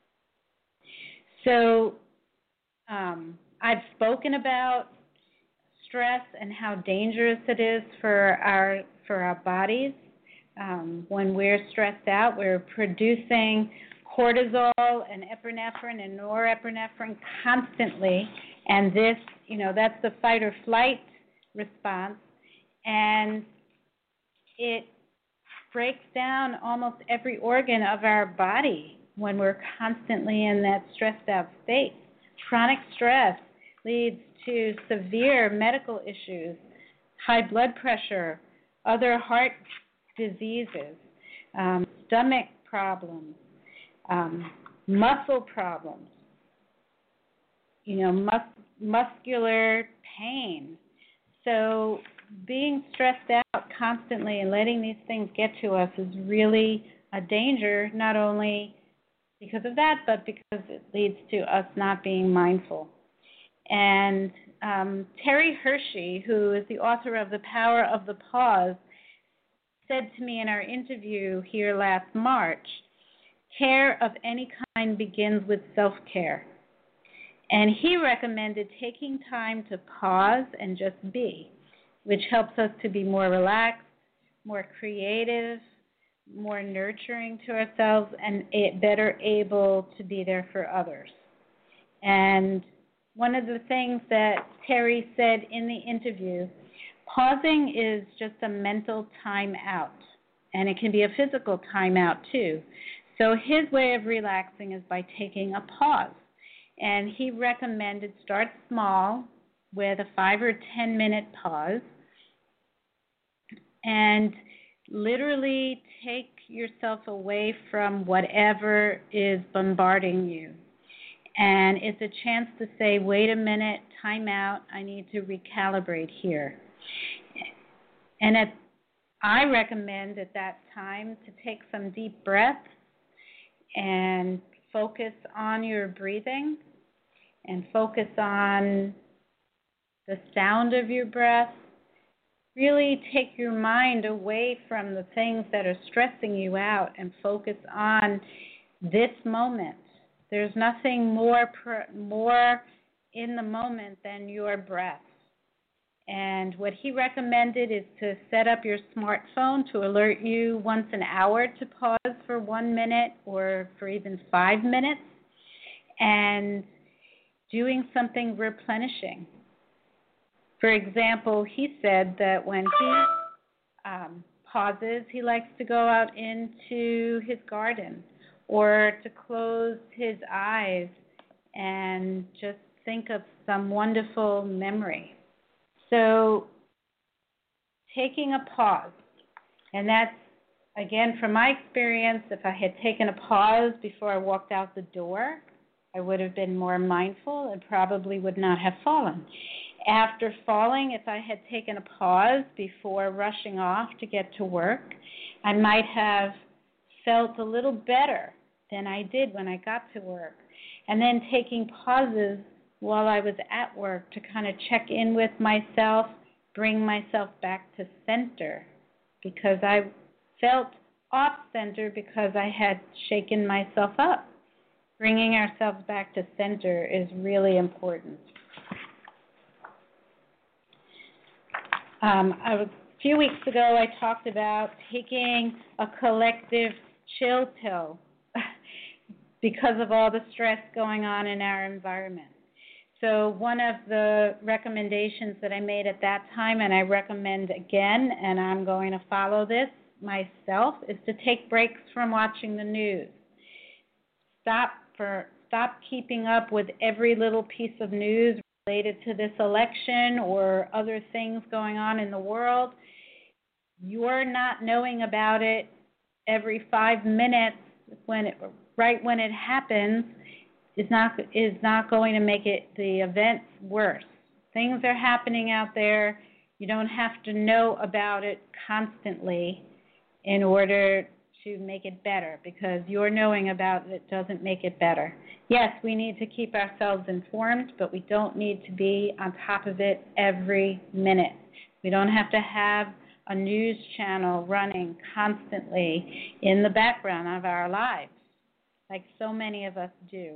So um, I've spoken about stress and how dangerous it is for our for our bodies. Um, when we're stressed out, we're producing cortisol and epinephrine and norepinephrine constantly, and this, you know, that's the fight or flight response, and it breaks down almost every organ of our body when we're constantly in that stressed out state. Chronic stress leads to severe medical issues, high blood pressure, other heart diseases, um, stomach problems, um, muscle problems, you know, mus- muscular pain. So being stressed out constantly and letting these things get to us is really a danger, not only because of that, but because it leads to us not being mindful. And um, Terry Hershey, who is the author of The Power of the Pause, said to me in our interview here last March, care of any kind begins with self-care. And he recommended taking time to pause and just be, which helps us to be more relaxed, more creative, more nurturing to ourselves, and better able to be there for others. And one of the things that Terry said in the interview, pausing is just a mental time out, and it can be a physical time out too. So his way of relaxing is by taking a pause. And he recommended start small with a five or ten minute pause and literally take yourself away from whatever is bombarding you. And it's a chance to say, wait a minute, time out, I need to recalibrate here. And at, I recommend at that time to take some deep breaths and focus on your breathing and focus on the sound of your breath. Really take your mind away from the things that are stressing you out and focus on this moment. There's nothing more more in the moment than your breath. And what he recommended is to set up your smartphone to alert you once an hour to pause for one minute or for even five minutes, and doing something replenishing. For example, he said that when he um, pauses, he likes to go out into his garden or to close his eyes and just think of some wonderful memory. So taking a pause, and that's, again, from my experience, if I had taken a pause before I walked out the door, I would have been more mindful and probably would not have fallen. After falling, if I had taken a pause before rushing off to get to work, I might have felt a little better than I did when I got to work. And then taking pauses while I was at work to kind of check in with myself, bring myself back to center, because I felt off center because I had shaken myself up. Bringing ourselves back to center is really important. Um, a few weeks ago, I talked about taking a collective chill pill because of all the stress going on in our environment. So one of the recommendations that I made at that time, and I recommend again, and I'm going to follow this myself, is to take breaks from watching the news. Stop for stop keeping up with every little piece of news related to this election or other things going on in the world. You're not knowing about it every five minutes when it, right when it happens is not is not going to make it the event worse. Things are happening out there. You don't have to know about it constantly in order to make it better, because your knowing about it doesn't make it better. Yes, we need to keep ourselves informed, but we don't need to be on top of it every minute. We don't have to have a news channel running constantly in the background of our lives, like so many of us do.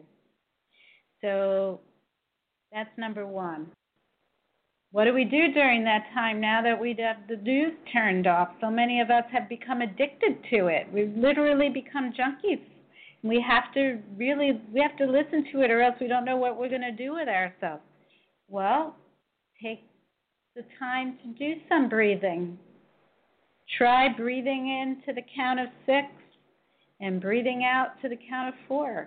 So that's number one. What do we do during that time now that we have the news turned off? So many of us have become addicted to it. We've literally become junkies. We have to really, we have to listen to it, or else we don't know what we're going to do with ourselves. Well, take the time to do some breathing. Try breathing in to the count of six and breathing out to the count of four.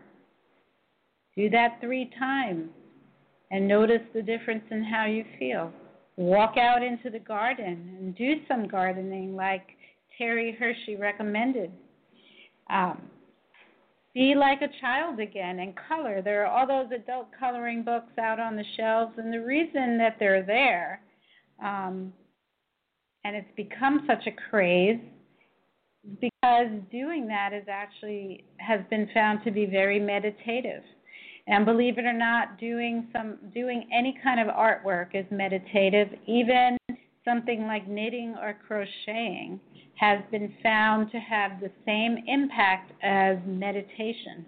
Do that three times and notice the difference in how you feel. Walk out into the garden and do some gardening like Terry Hershey recommended. Um, be like a child again and color. There are all those adult coloring books out on the shelves, and the reason that they're there, um, and it's become such a craze, is because doing that is actually has been found to be very meditative. And believe it or not, doing some doing any kind of artwork is meditative. Even something like knitting or crocheting has been found to have the same impact as meditation.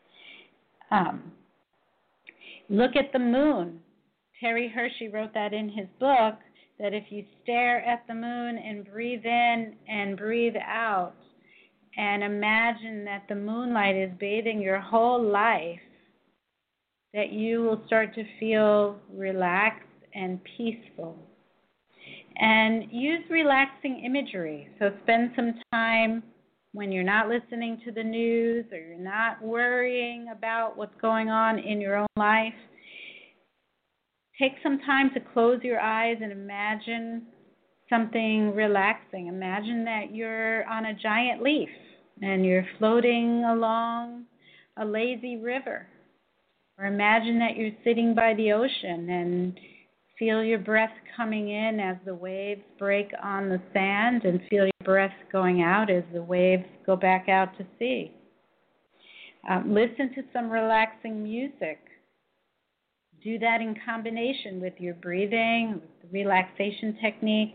Um, look at the moon. Terry Hershey wrote that in his book, that if you stare at the moon and breathe in and breathe out and imagine that the moonlight is bathing your whole life, that you will start to feel relaxed and peaceful. And use relaxing imagery. So spend some time when you're not listening to the news or you're not worrying about what's going on in your own life. Take some time to close your eyes and imagine something relaxing. Imagine that you're on a giant leaf and you're floating along a lazy river. Or imagine that you're sitting by the ocean and feel your breath coming in as the waves break on the sand, and feel your breath going out as the waves go back out to sea. Um, listen to some relaxing music. Do that in combination with your breathing, with the relaxation techniques.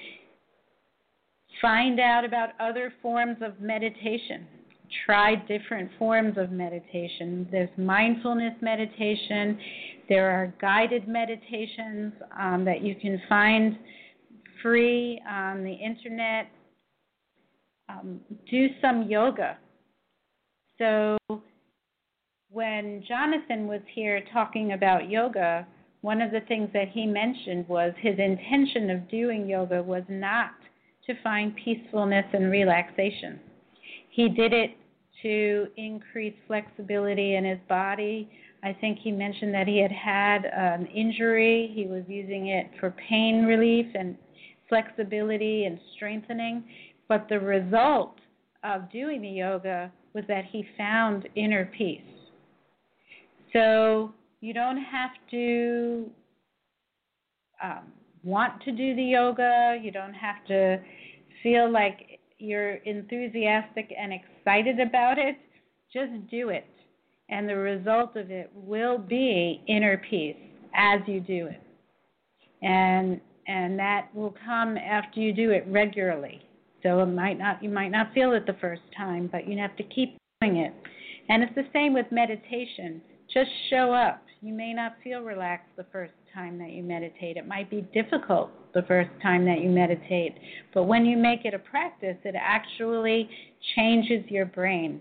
Find out about other forms of meditation. Try different forms of meditation. There's mindfulness meditation. There are guided meditations um, that you can find free on the internet. Um, do some yoga. So when Jonathan was here talking about yoga, one of the things that he mentioned was his intention of doing yoga was not to find peacefulness and relaxation. He did it to increase flexibility in his body. I think he mentioned that he had had an injury. He was using it for pain relief and flexibility and strengthening. But the result of doing the yoga was that he found inner peace. So you don't have to um, want to do the yoga. You don't have to feel like you're enthusiastic and excited about it. Just do it. And the result of it will be inner peace as you do it. And and that will come after you do it regularly. So it might not you might not feel it the first time, but you have to keep doing it. And it's the same with meditation. Just show up. You may not feel relaxed the first time that you meditate. It might be difficult the first time that you meditate. But when you make it a practice, it actually changes your brain.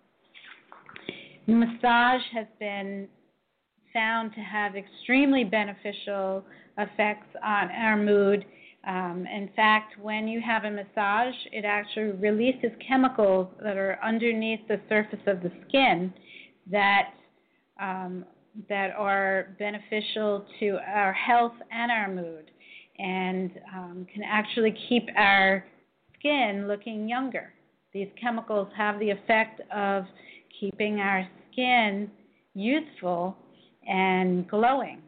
Massage has been found to have extremely beneficial effects on our mood. Um, in fact, when you have a massage, it actually releases chemicals that are underneath the surface of the skin that um, that are beneficial to our health and our mood, and um, can actually keep our skin looking younger. These chemicals have the effect of keeping our skin youthful and glowing.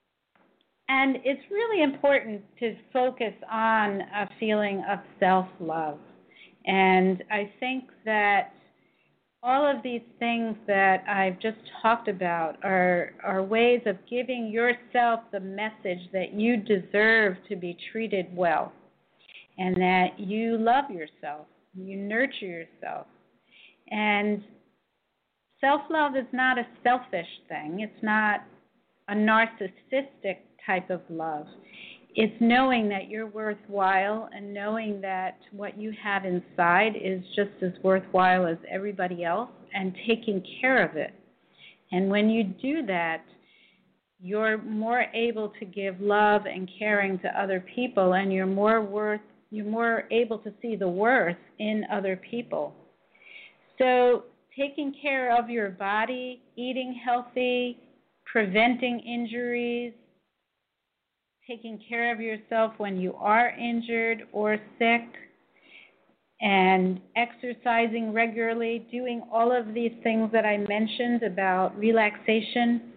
And it's really important to focus on a feeling of self-love. And I think that all of these things that I've just talked about are, are ways of giving yourself the message that you deserve to be treated well, and that you love yourself, you nurture yourself. And self-love is not a selfish thing. It's not a narcissistic type of love. It's knowing that you're worthwhile and knowing that what you have inside is just as worthwhile as everybody else, and taking care of it. And when you do that, you're more able to give love and caring to other people, and you're more worth you're more able to see the worth in other people. So taking care of your body, eating healthy, preventing injuries, taking care of yourself when you are injured or sick, and exercising regularly, doing all of these things that I mentioned about relaxation,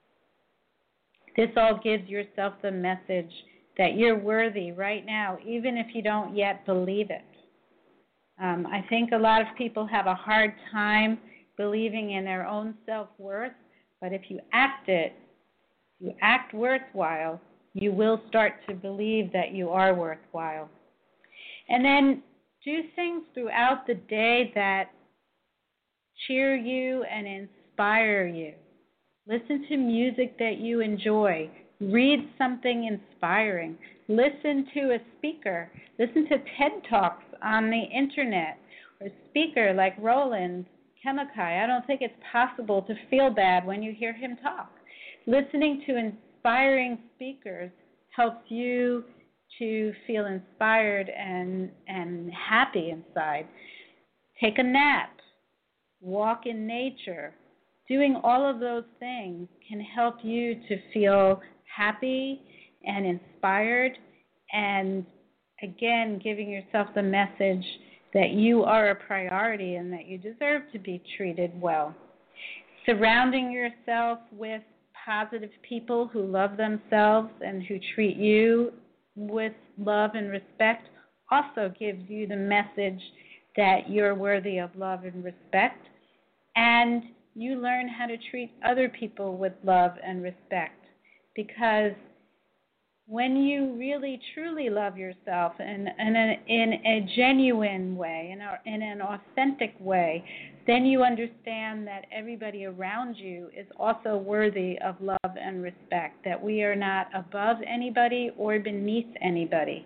this all gives yourself the message that you're worthy right now, even if you don't yet believe it. Um, I think a lot of people have a hard time believing in their own self-worth, but if you act it, if you act worthwhile, you will start to believe that you are worthwhile. And then do things throughout the day that cheer you and inspire you. Listen to music that you enjoy. Read something inspiring. Listen to a speaker. Listen to TED Talks on the internet, or a speaker like Roland Kamakai. I don't think it's possible to feel bad when you hear him talk. Listening to inspiring speakers helps you to feel inspired and, and happy inside. Take a nap. Walk in nature. Doing all of those things can help you to feel happy and inspired, and again, giving yourself the message that you are a priority and that you deserve to be treated well. Surrounding yourself with positive people who love themselves and who treat you with love and respect also gives you the message that you're worthy of love and respect, and you learn how to treat other people with love and respect. Because when you really truly love yourself in, in, a, in a genuine way, in, a, in an authentic way, then you understand that everybody around you is also worthy of love and respect, that we are not above anybody or beneath anybody.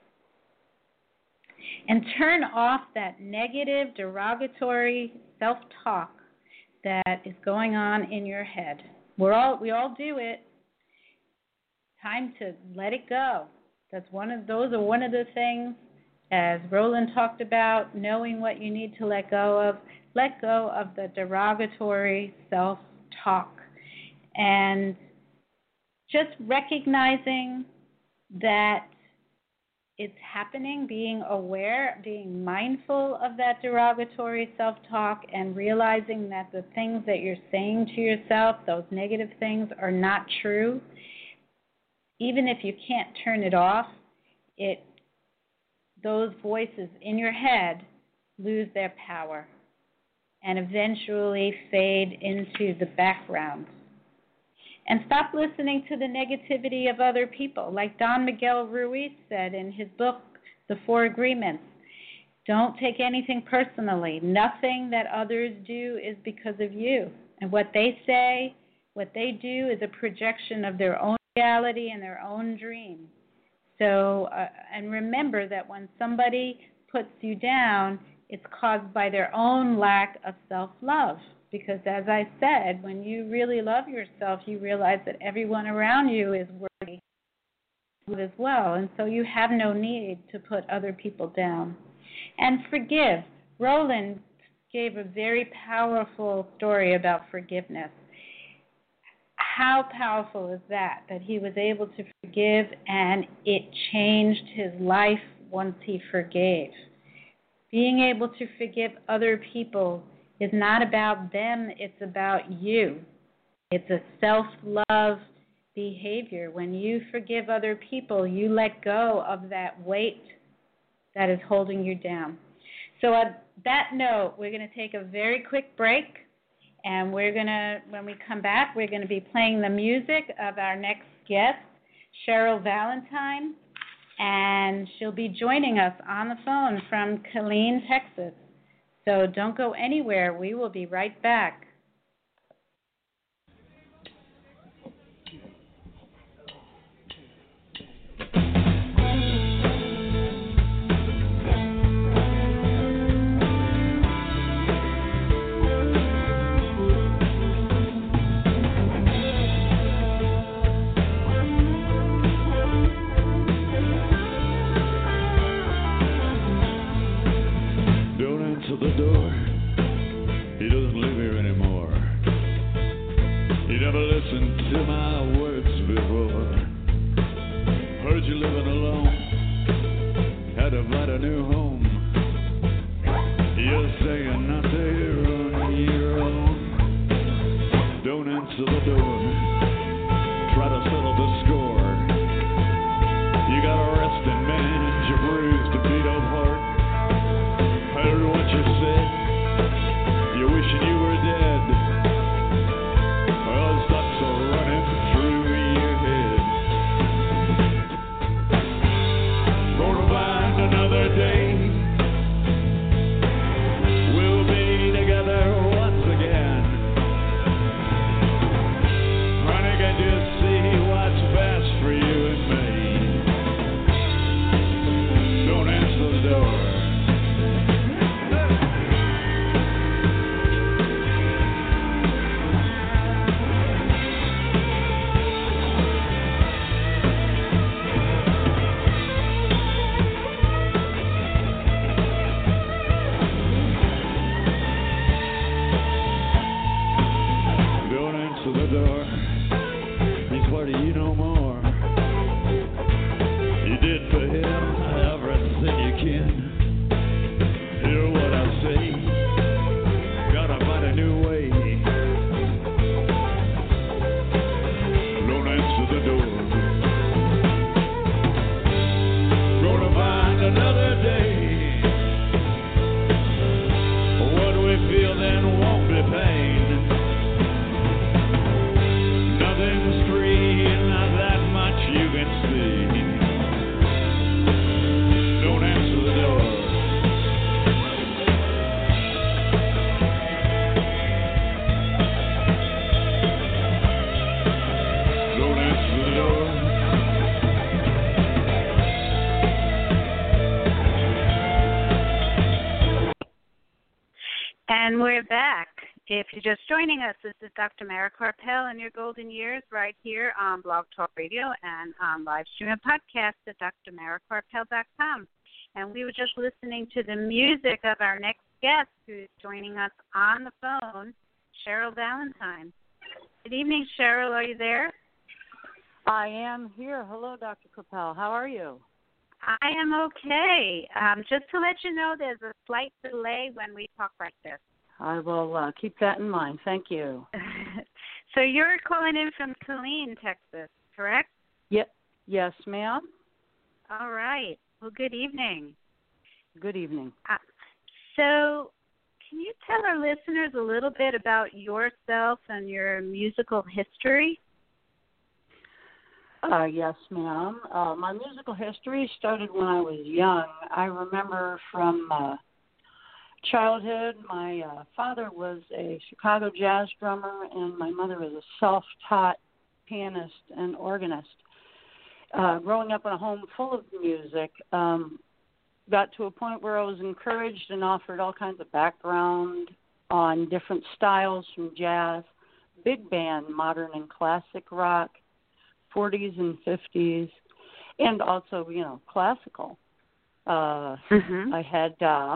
And turn off that negative, derogatory self-talk that is going on in your head. We're all we all do it. Time to let it go. That's one of those are one of the things, as Roland talked about, knowing what you need to let go of. Let go of the derogatory self-talk, and just recognizing that it's happening, being aware, being mindful of that derogatory self-talk, and realizing that the things that you're saying to yourself, those negative things, are not true. Even if you can't turn it off, it those voices in your head lose their power and eventually fade into the background. And stop listening to the negativity of other people. Like Don Miguel Ruiz said in his book, The Four Agreements, don't take anything personally. Nothing that others do is because of you. And what they say, what they do is a projection of their own reality and their own dream. So, uh, and remember that when somebody puts you down, it's caused by their own lack of self-love. Because as I said, when you really love yourself, you realize that everyone around you is worthy as well. And so you have no need to put other people down. And forgive. Roland gave a very powerful story about forgiveness. How powerful is that, that he was able to forgive and it changed his life once he forgave. Being able to forgive other people is not about them, it's about you. It's a self-love behavior. When you forgive other people, you let go of that weight that is holding you down. So on that note, we're going to take a very quick break, and we're going to, when we come back, we're going to be playing the music of our next guest, Cheryl Valentine, and she'll be joining us on the phone from Killeen, Texas. So don't go anywhere. We will be right back. The door, he doesn't live here anymore. He never listened to my words before. Heard you living alone, had to find a new home. You're saying not to hear on your own. Don't answer the door, try to settle the score. You got a resting man, your bruised and beat up heart. Heard what you said, you're wishing you were dead. Well, thoughts are running through your head. Gonna find another day. We'll And we're back. If you're just joining us, this is Doctor Mara Karpel in your golden years right here on Blog Talk Radio and on live stream and podcast at d r mara karpel dot com. And we were just listening to the music of our next guest who's joining us on the phone, Cheryl Valentine. Good evening, Cheryl. Are you there? I am here. Hello, Doctor Karpel. How are you? I am okay. Um, just to let you know, there's a slight delay when we talk like this. I will uh, keep that in mind. Thank you. So you're calling in from Killeen, Texas, correct? Yep. Yes, ma'am. All right. Well, good evening. Good evening. Uh, so can you tell our listeners a little bit about yourself and your musical history? Uh, yes, ma'am. Uh, my musical history started when I was young. I remember from uh, childhood, my uh, father was a Chicago jazz drummer, and my mother was a self-taught pianist and organist. Uh, growing up in a home full of music, um, got to a point where I was encouraged and offered all kinds of background on different styles from jazz, big band, modern and classic rock, forties and fifties, and also, you know, classical. Uh, mm-hmm. I had uh,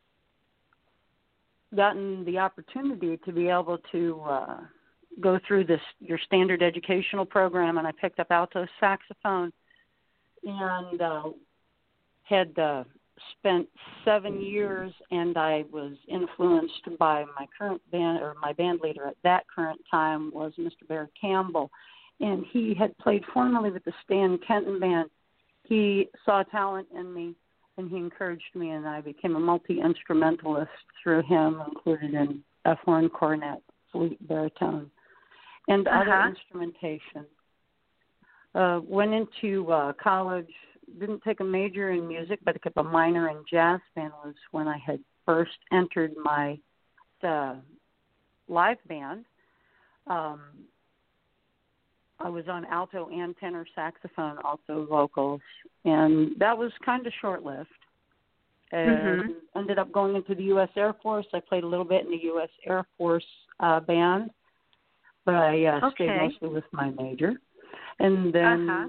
gotten the opportunity to be able to uh, go through this your standard educational program, and I picked up alto saxophone and uh, had uh, spent seven years, and I was influenced by my current band, or my band leader at that current time was Mister Bear Campbell. And he had played formerly with the Stan Kenton Band. He saw talent in me, and he encouraged me, and I became a multi-instrumentalist through him, included in F-horn, cornet, flute, baritone, and uh-huh. other instrumentation. Uh, went into uh, college, didn't take a major in music, but I took a minor in jazz band was when I had first entered my uh, live band. Um I was on alto and tenor saxophone, also vocals, and that was kind of short-lived. And mm-hmm. ended up going into the U S Air Force. I played a little bit in the U S Air Force uh, band, but I uh, okay. stayed mostly with my major. And then uh-huh.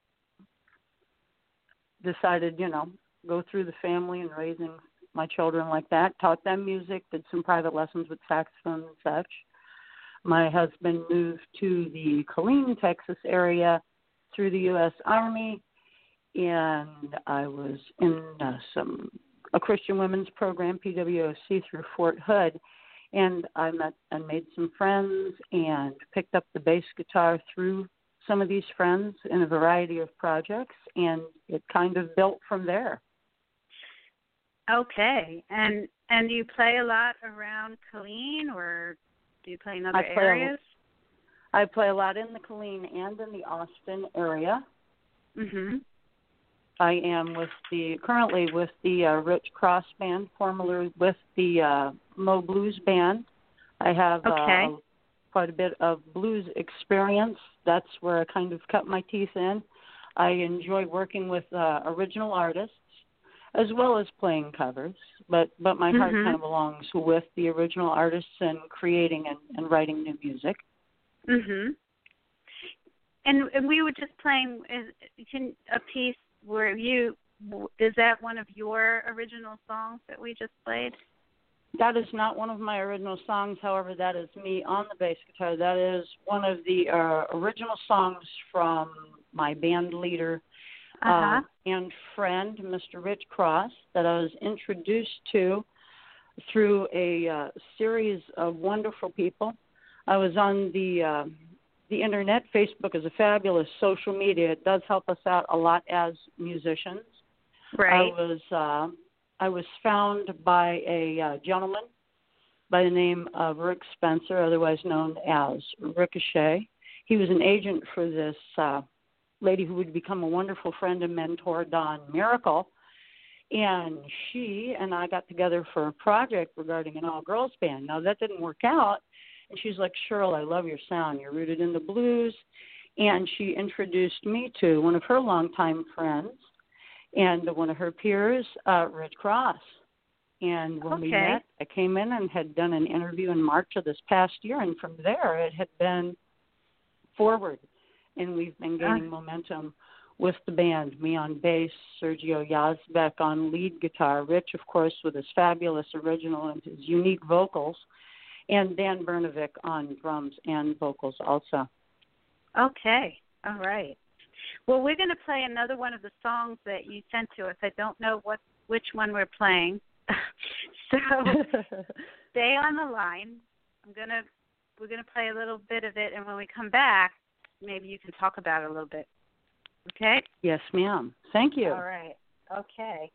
decided, you know, go through the family and raising my children like that. Taught them music, did some private lessons with saxophone and such. My husband moved to the Killeen, Texas area through the U S Army, and I was in uh, some a Christian women's program, P W O C, through Fort Hood, and I met and made some friends and picked up the bass guitar through some of these friends in a variety of projects, and it kind of built from there. Okay, and and you play a lot around Killeen, or do you play in other I play areas? A, I play a lot in the Killeen and in the Austin area. Mhm. I am with the currently with the uh, Rich Cross Band, formerly with the uh, Mo Blues Band. I have okay. uh, quite a bit of blues experience. That's where I kind of cut my teeth in. I enjoy working with uh, original artists as well as playing covers, but, but my heart mm-hmm. kind of belongs with the original artists and creating and, and writing new music. Mhm. And, and we were just playing can, a piece where you, is that one of your original songs that we just played? That is not one of my original songs. However, that is me on the bass guitar. That is one of the uh, original songs from my band leader uh-huh. uh, and friend, Mister Rich Cross, that I was introduced to through a uh, series of wonderful people. I was on the uh, the internet. Facebook is a fabulous social media. It does help us out a lot as musicians. Right. I was uh, I was found by a uh, gentleman by the name of Rick Spencer, otherwise known as Ricochet. He was an agent for this uh, lady who would become a wonderful friend and mentor, Dawn Miracle. And she and I got together for a project regarding an all-girls band. Now, that didn't work out. And she's like, Cheryl, I love your sound. You're rooted in the blues. And she introduced me to one of her longtime friends and one of her peers, uh, Rich Cross. And when okay. we met, I came in and had done an interview in March of this past year, and from there it had been forward, and we've been gaining uh. momentum with the band, me on bass, Sergio Yazbek on lead guitar, Rich, of course, with his fabulous original and his unique vocals, and Dan Bernovic on drums and vocals also. Okay, all right. Well, we're going to play another one of the songs that you sent to us. I don't know what which one we're playing, so stay on the line. I'm gonna we're gonna play a little bit of it, and when we come back, maybe you can talk about it a little bit. Okay? Yes, ma'am. Thank you. All right. Okay.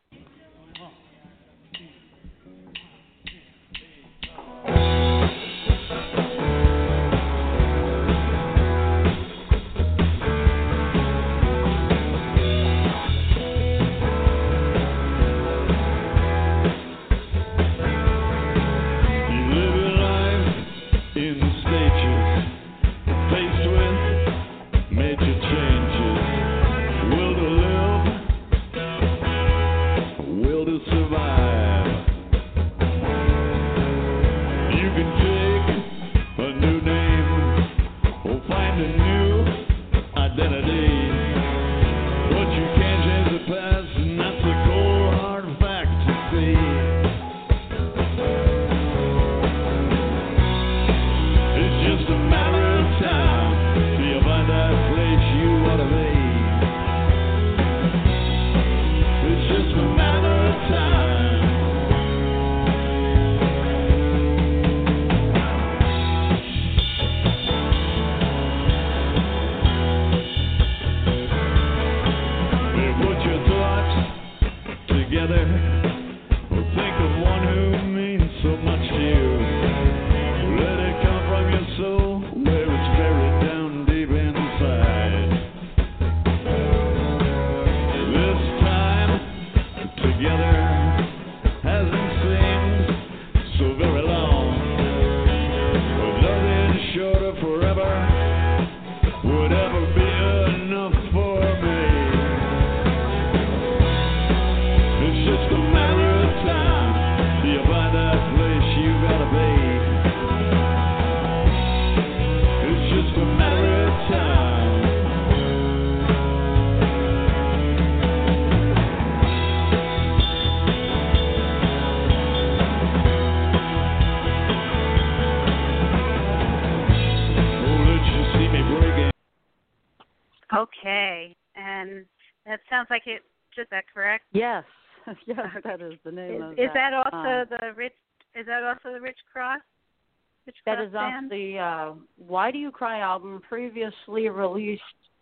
Okay, and that sounds like it. Is that correct? Yes, yes, that is the name is, of is that. Is that also um, the Rich? Is that also the Rich Cross? Rich that Cross is band? off the uh, Why Do You Cry album, previously released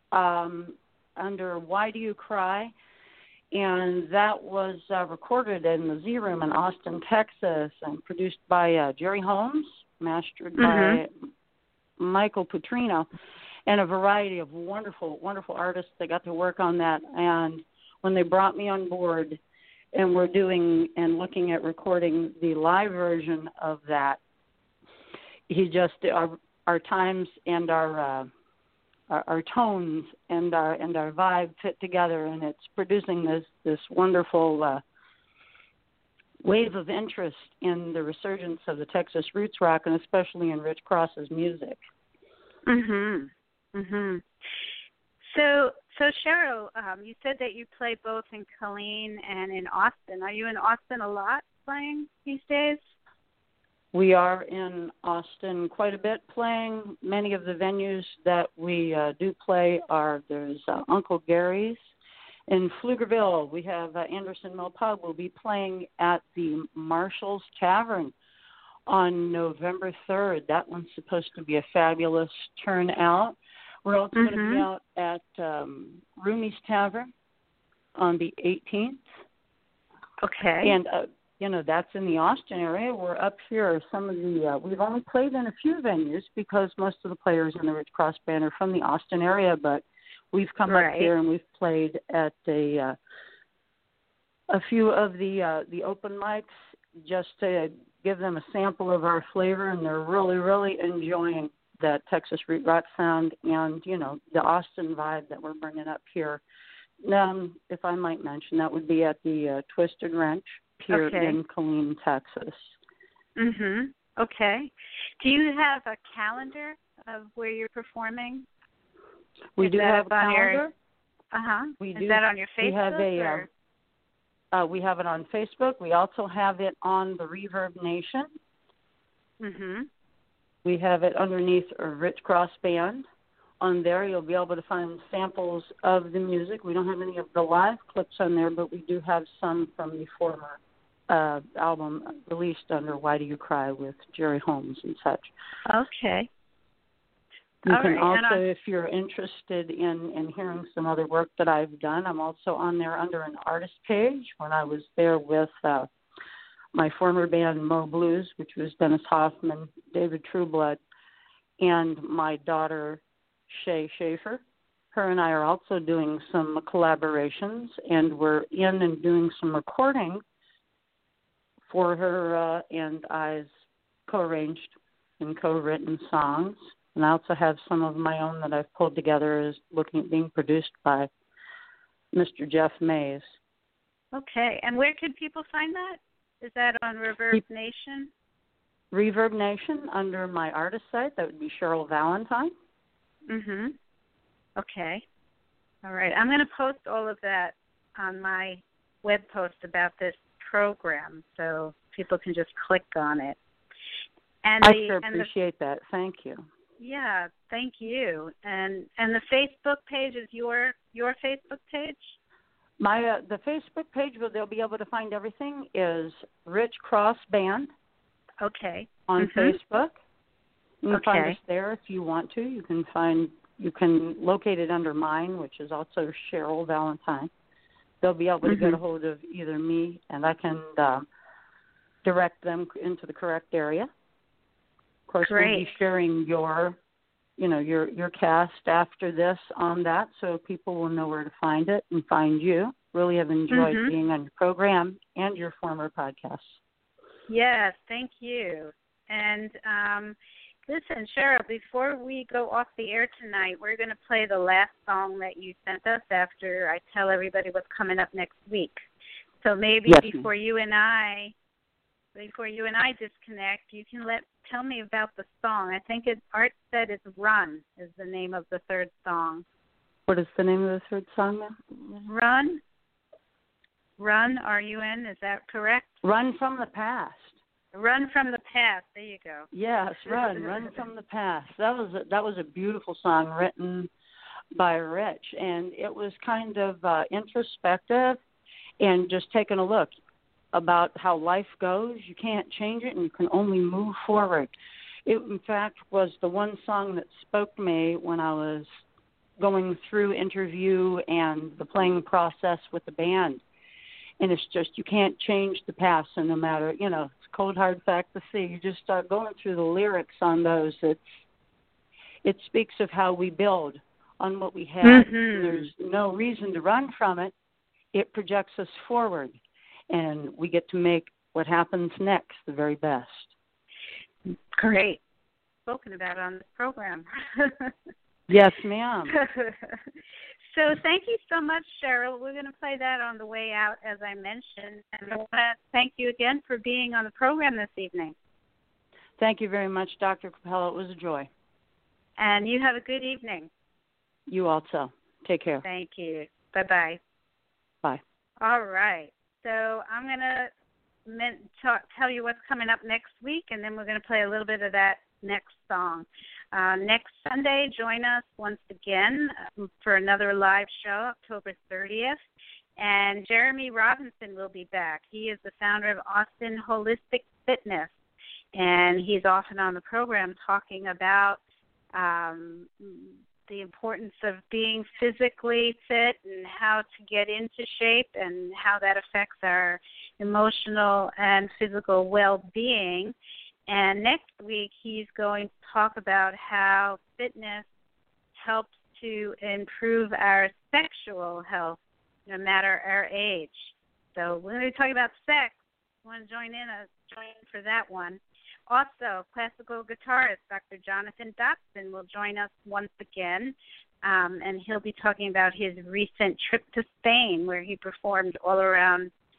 um, under Why Do You Cry, and that was uh, recorded in the Z Room in Austin, Texas, and produced by uh, Jerry Holmes, mastered mm-hmm. by Michael Putrino, and a variety of wonderful, wonderful artists that got to work on that. And when they brought me on board and we're doing and looking at recording the live version of that, he just, our, our times and our, uh, our our tones and our and our vibe fit together, and it's producing this, this wonderful uh, wave of interest in the resurgence of the Texas roots rock, and especially in Rich Cross's music. Mhm. Mhm. So, so Cheryl, um, you said that you play both in Killeen and in Austin. Are you in Austin a lot playing these days? We are in Austin quite a bit playing. Many of the venues that we uh, do play are, there's uh, Uncle Gary's. In Pflugerville, we have uh, Anderson Mill Pub. We'll be playing at the Marshall's Tavern on November third. That one's supposed to be a fabulous turnout. We're also mm-hmm. going to be out at um, Rooney's Tavern on the eighteenth. Okay. And, uh, you know, that's in the Austin area. We're up here. Some of the, uh, we've only played in a few venues because most of the players in the Rich Cross Band are from the Austin area, but we've come right. up here and we've played at a, uh, a few of the uh, the open mics just to give them a sample of our flavor, and they're really, really enjoying that Texas root rock sound and, you know, the Austin vibe that we're bringing up here. Um, if I might mention, that would be at the uh, Twisted Wrench here Okay. in Killeen, Texas. Mhm. Okay. Do you have a calendar of where you're performing? We Is do that have a up on your- calendar. Uh-huh. We Is do. that on your Facebook? We have a. or? Uh, uh, we have it on Facebook. We also have it on the Reverb Nation. Mhm. We have it underneath a Rich Cross Band. On there, you'll be able to find samples of the music. We don't have any of the live clips on there, but we do have some from the former uh, album released under Why Do You Cry with Jerry Holmes and such. Okay. You All can right, and also, on- if you're interested in, in hearing some other work that I've done, I'm also on there under an artist page. When I was there with uh, my former band Mo Blues, which was Dennis Hoffman, David Trueblood, and my daughter Shay Schaefer. Her and I are also doing some collaborations, and we're in and doing some recording for her uh, and I's co-arranged and co-written songs. And I also have some of my own that I've pulled together as looking being produced by Mister Jeff Mays. Okay. And where can people find that? Is that on Reverb Nation? Reverb Nation under my artist site. That would be Cheryl Valentine. Mhm. Okay. All right. I'm going to post all of that on my web post about this program, so people can just click on it. And I the, sure and the, appreciate that. Thank you. Yeah, thank you. And and the Facebook page is your your Facebook page? My uh, the Facebook page where they'll be able to find everything is Rich Cross Band. Okay. On mm-hmm. Facebook. You can okay. find us there if you want to. You can find you can locate it under mine, which is also Cheryl Valentine. They'll be able to mm-hmm. get a hold of either me, and I can um, direct them into the correct area. Of course, Great. we'll be sharing your, you know, your your cast after this on that, so people will know where to find it and find you. Really have enjoyed mm-hmm. being on your program and your former podcasts. Yes, thank you. And um, listen, Cheryl, before we go off the air tonight, we're going to play the last song that you sent us after I tell everybody what's coming up next week. So maybe yes, before ma'am. you and I, before you and I disconnect, you can let tell me about the song. I think it, Art said it's "Run" is the name of the third song. What is the name of the third song, ma'am? Run. Run, R U N, is that correct? Run from the past. Run from the past. There you go. Yes, run, run from the past. That was a, that was a beautiful song written by Rich, and it was kind of uh, introspective and just taking a look about how life goes. You can't change it, and you can only move forward. It, in fact, was the one song that spoke to me when I was going through interview and the playing process with the band. And it's just, you can't change the past, and no matter, you know, it's a cold, hard fact to see. You just start going through the lyrics on those. It's, it speaks of how we build on what we have. Mm-hmm. There's no reason to run from it. It projects us forward, and we get to make what happens next the very best. Great. Spoken about on this program. Yes, ma'am. So thank you so much, Cheryl. We're going to play that on the way out, as I mentioned. And I want to thank you again for being on the program this evening. Thank you very much, Doctor Capella. It was a joy. And you have a good evening. You also. Take care. Thank you. Bye-bye. Bye. All right. So I'm going to talk, tell you what's coming up next week, and then we're going to play a little bit of that next song. Uh, next Sunday, join us once again for another live show, October thirtieth. And Jeremy Robinson will be back. He is the founder of Austin Holistic Fitness, and he's often on the program talking about um, the importance of being physically fit and how to get into shape and how that affects our emotional and physical well-being. And next week, he's going to talk about how fitness helps to improve our sexual health, no matter our age. So we're going to talk about sex. If you want to join in, uh, join in for that one. Also, classical guitarist Doctor Jonathan Dotson will join us once again, um, and he'll be talking about his recent trip to Spain, where he performed all around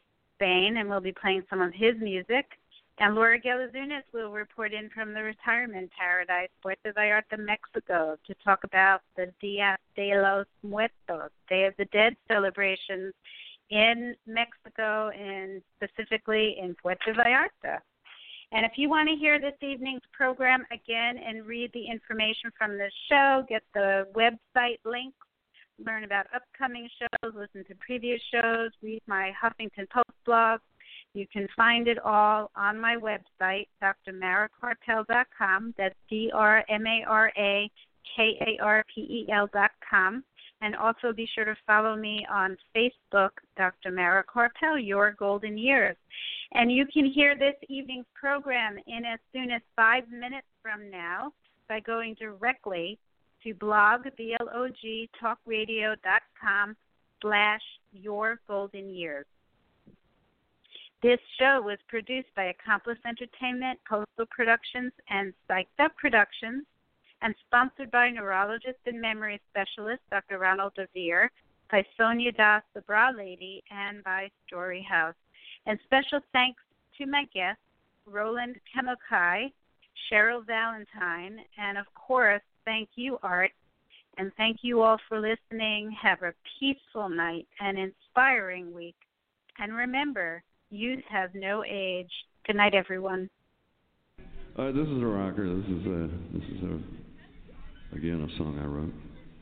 Spain, and we'll be playing some of his music. And Laura Galazunas will report in from the retirement paradise, Puerto Vallarta, Mexico, to talk about the Dia de los Muertos, Day of the Dead celebrations in Mexico and specifically in Puerto Vallarta. And if you want to hear this evening's program again and read the information from this show, get the website links, learn about upcoming shows, listen to previous shows, read my Huffington Post blog, you can find it all on my website, D R mara karpel dot com. That's D R M A R A K A R P E L dot com. And also be sure to follow me on Facebook, Doctor Mara Karpel, Your Golden Years. And you can hear this evening's program in as soon as five minutes from now by going directly to blog, B L O G, talkradio.com slash Your Golden Years. This show was produced by Accomplice Entertainment, Postal Productions, and Psyched Up Productions, and sponsored by neurologist and memory specialist Doctor Ronald DeVere, by Sonia Das, the Bra Lady, and by Story House. And special thanks to my guests, Roland Kemokai, Cheryl Valentine, and of course, thank you, Art, and thank you all for listening. Have a peaceful night and inspiring week. And remember, youth has no age. Good night, everyone. Uh, this is a rocker. This is a, this is a, again, a song I wrote.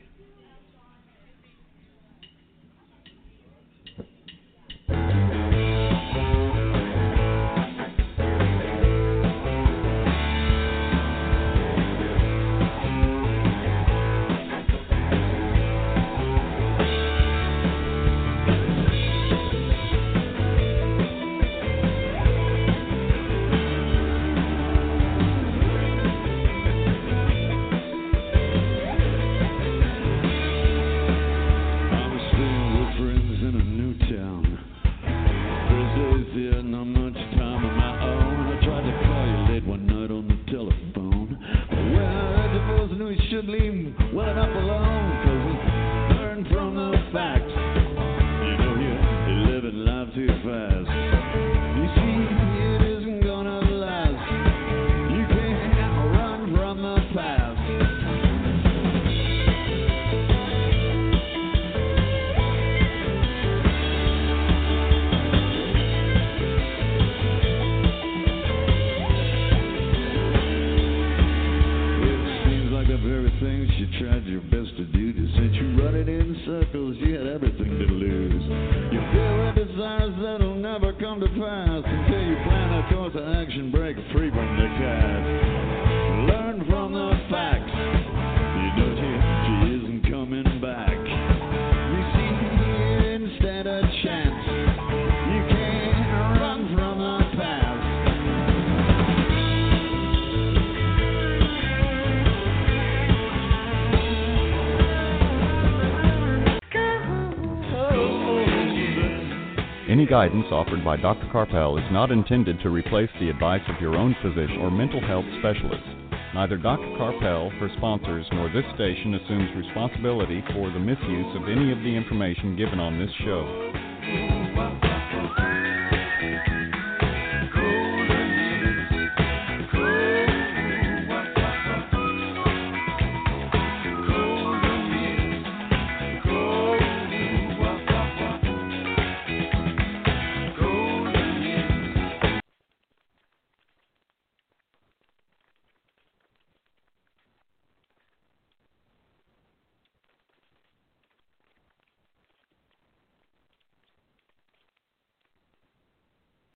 Any guidance offered by Doctor Karpel is not intended to replace the advice of your own physician or mental health specialist. Neither Doctor Karpel, her sponsors, nor this station assumes responsibility for the misuse of any of the information given on this show.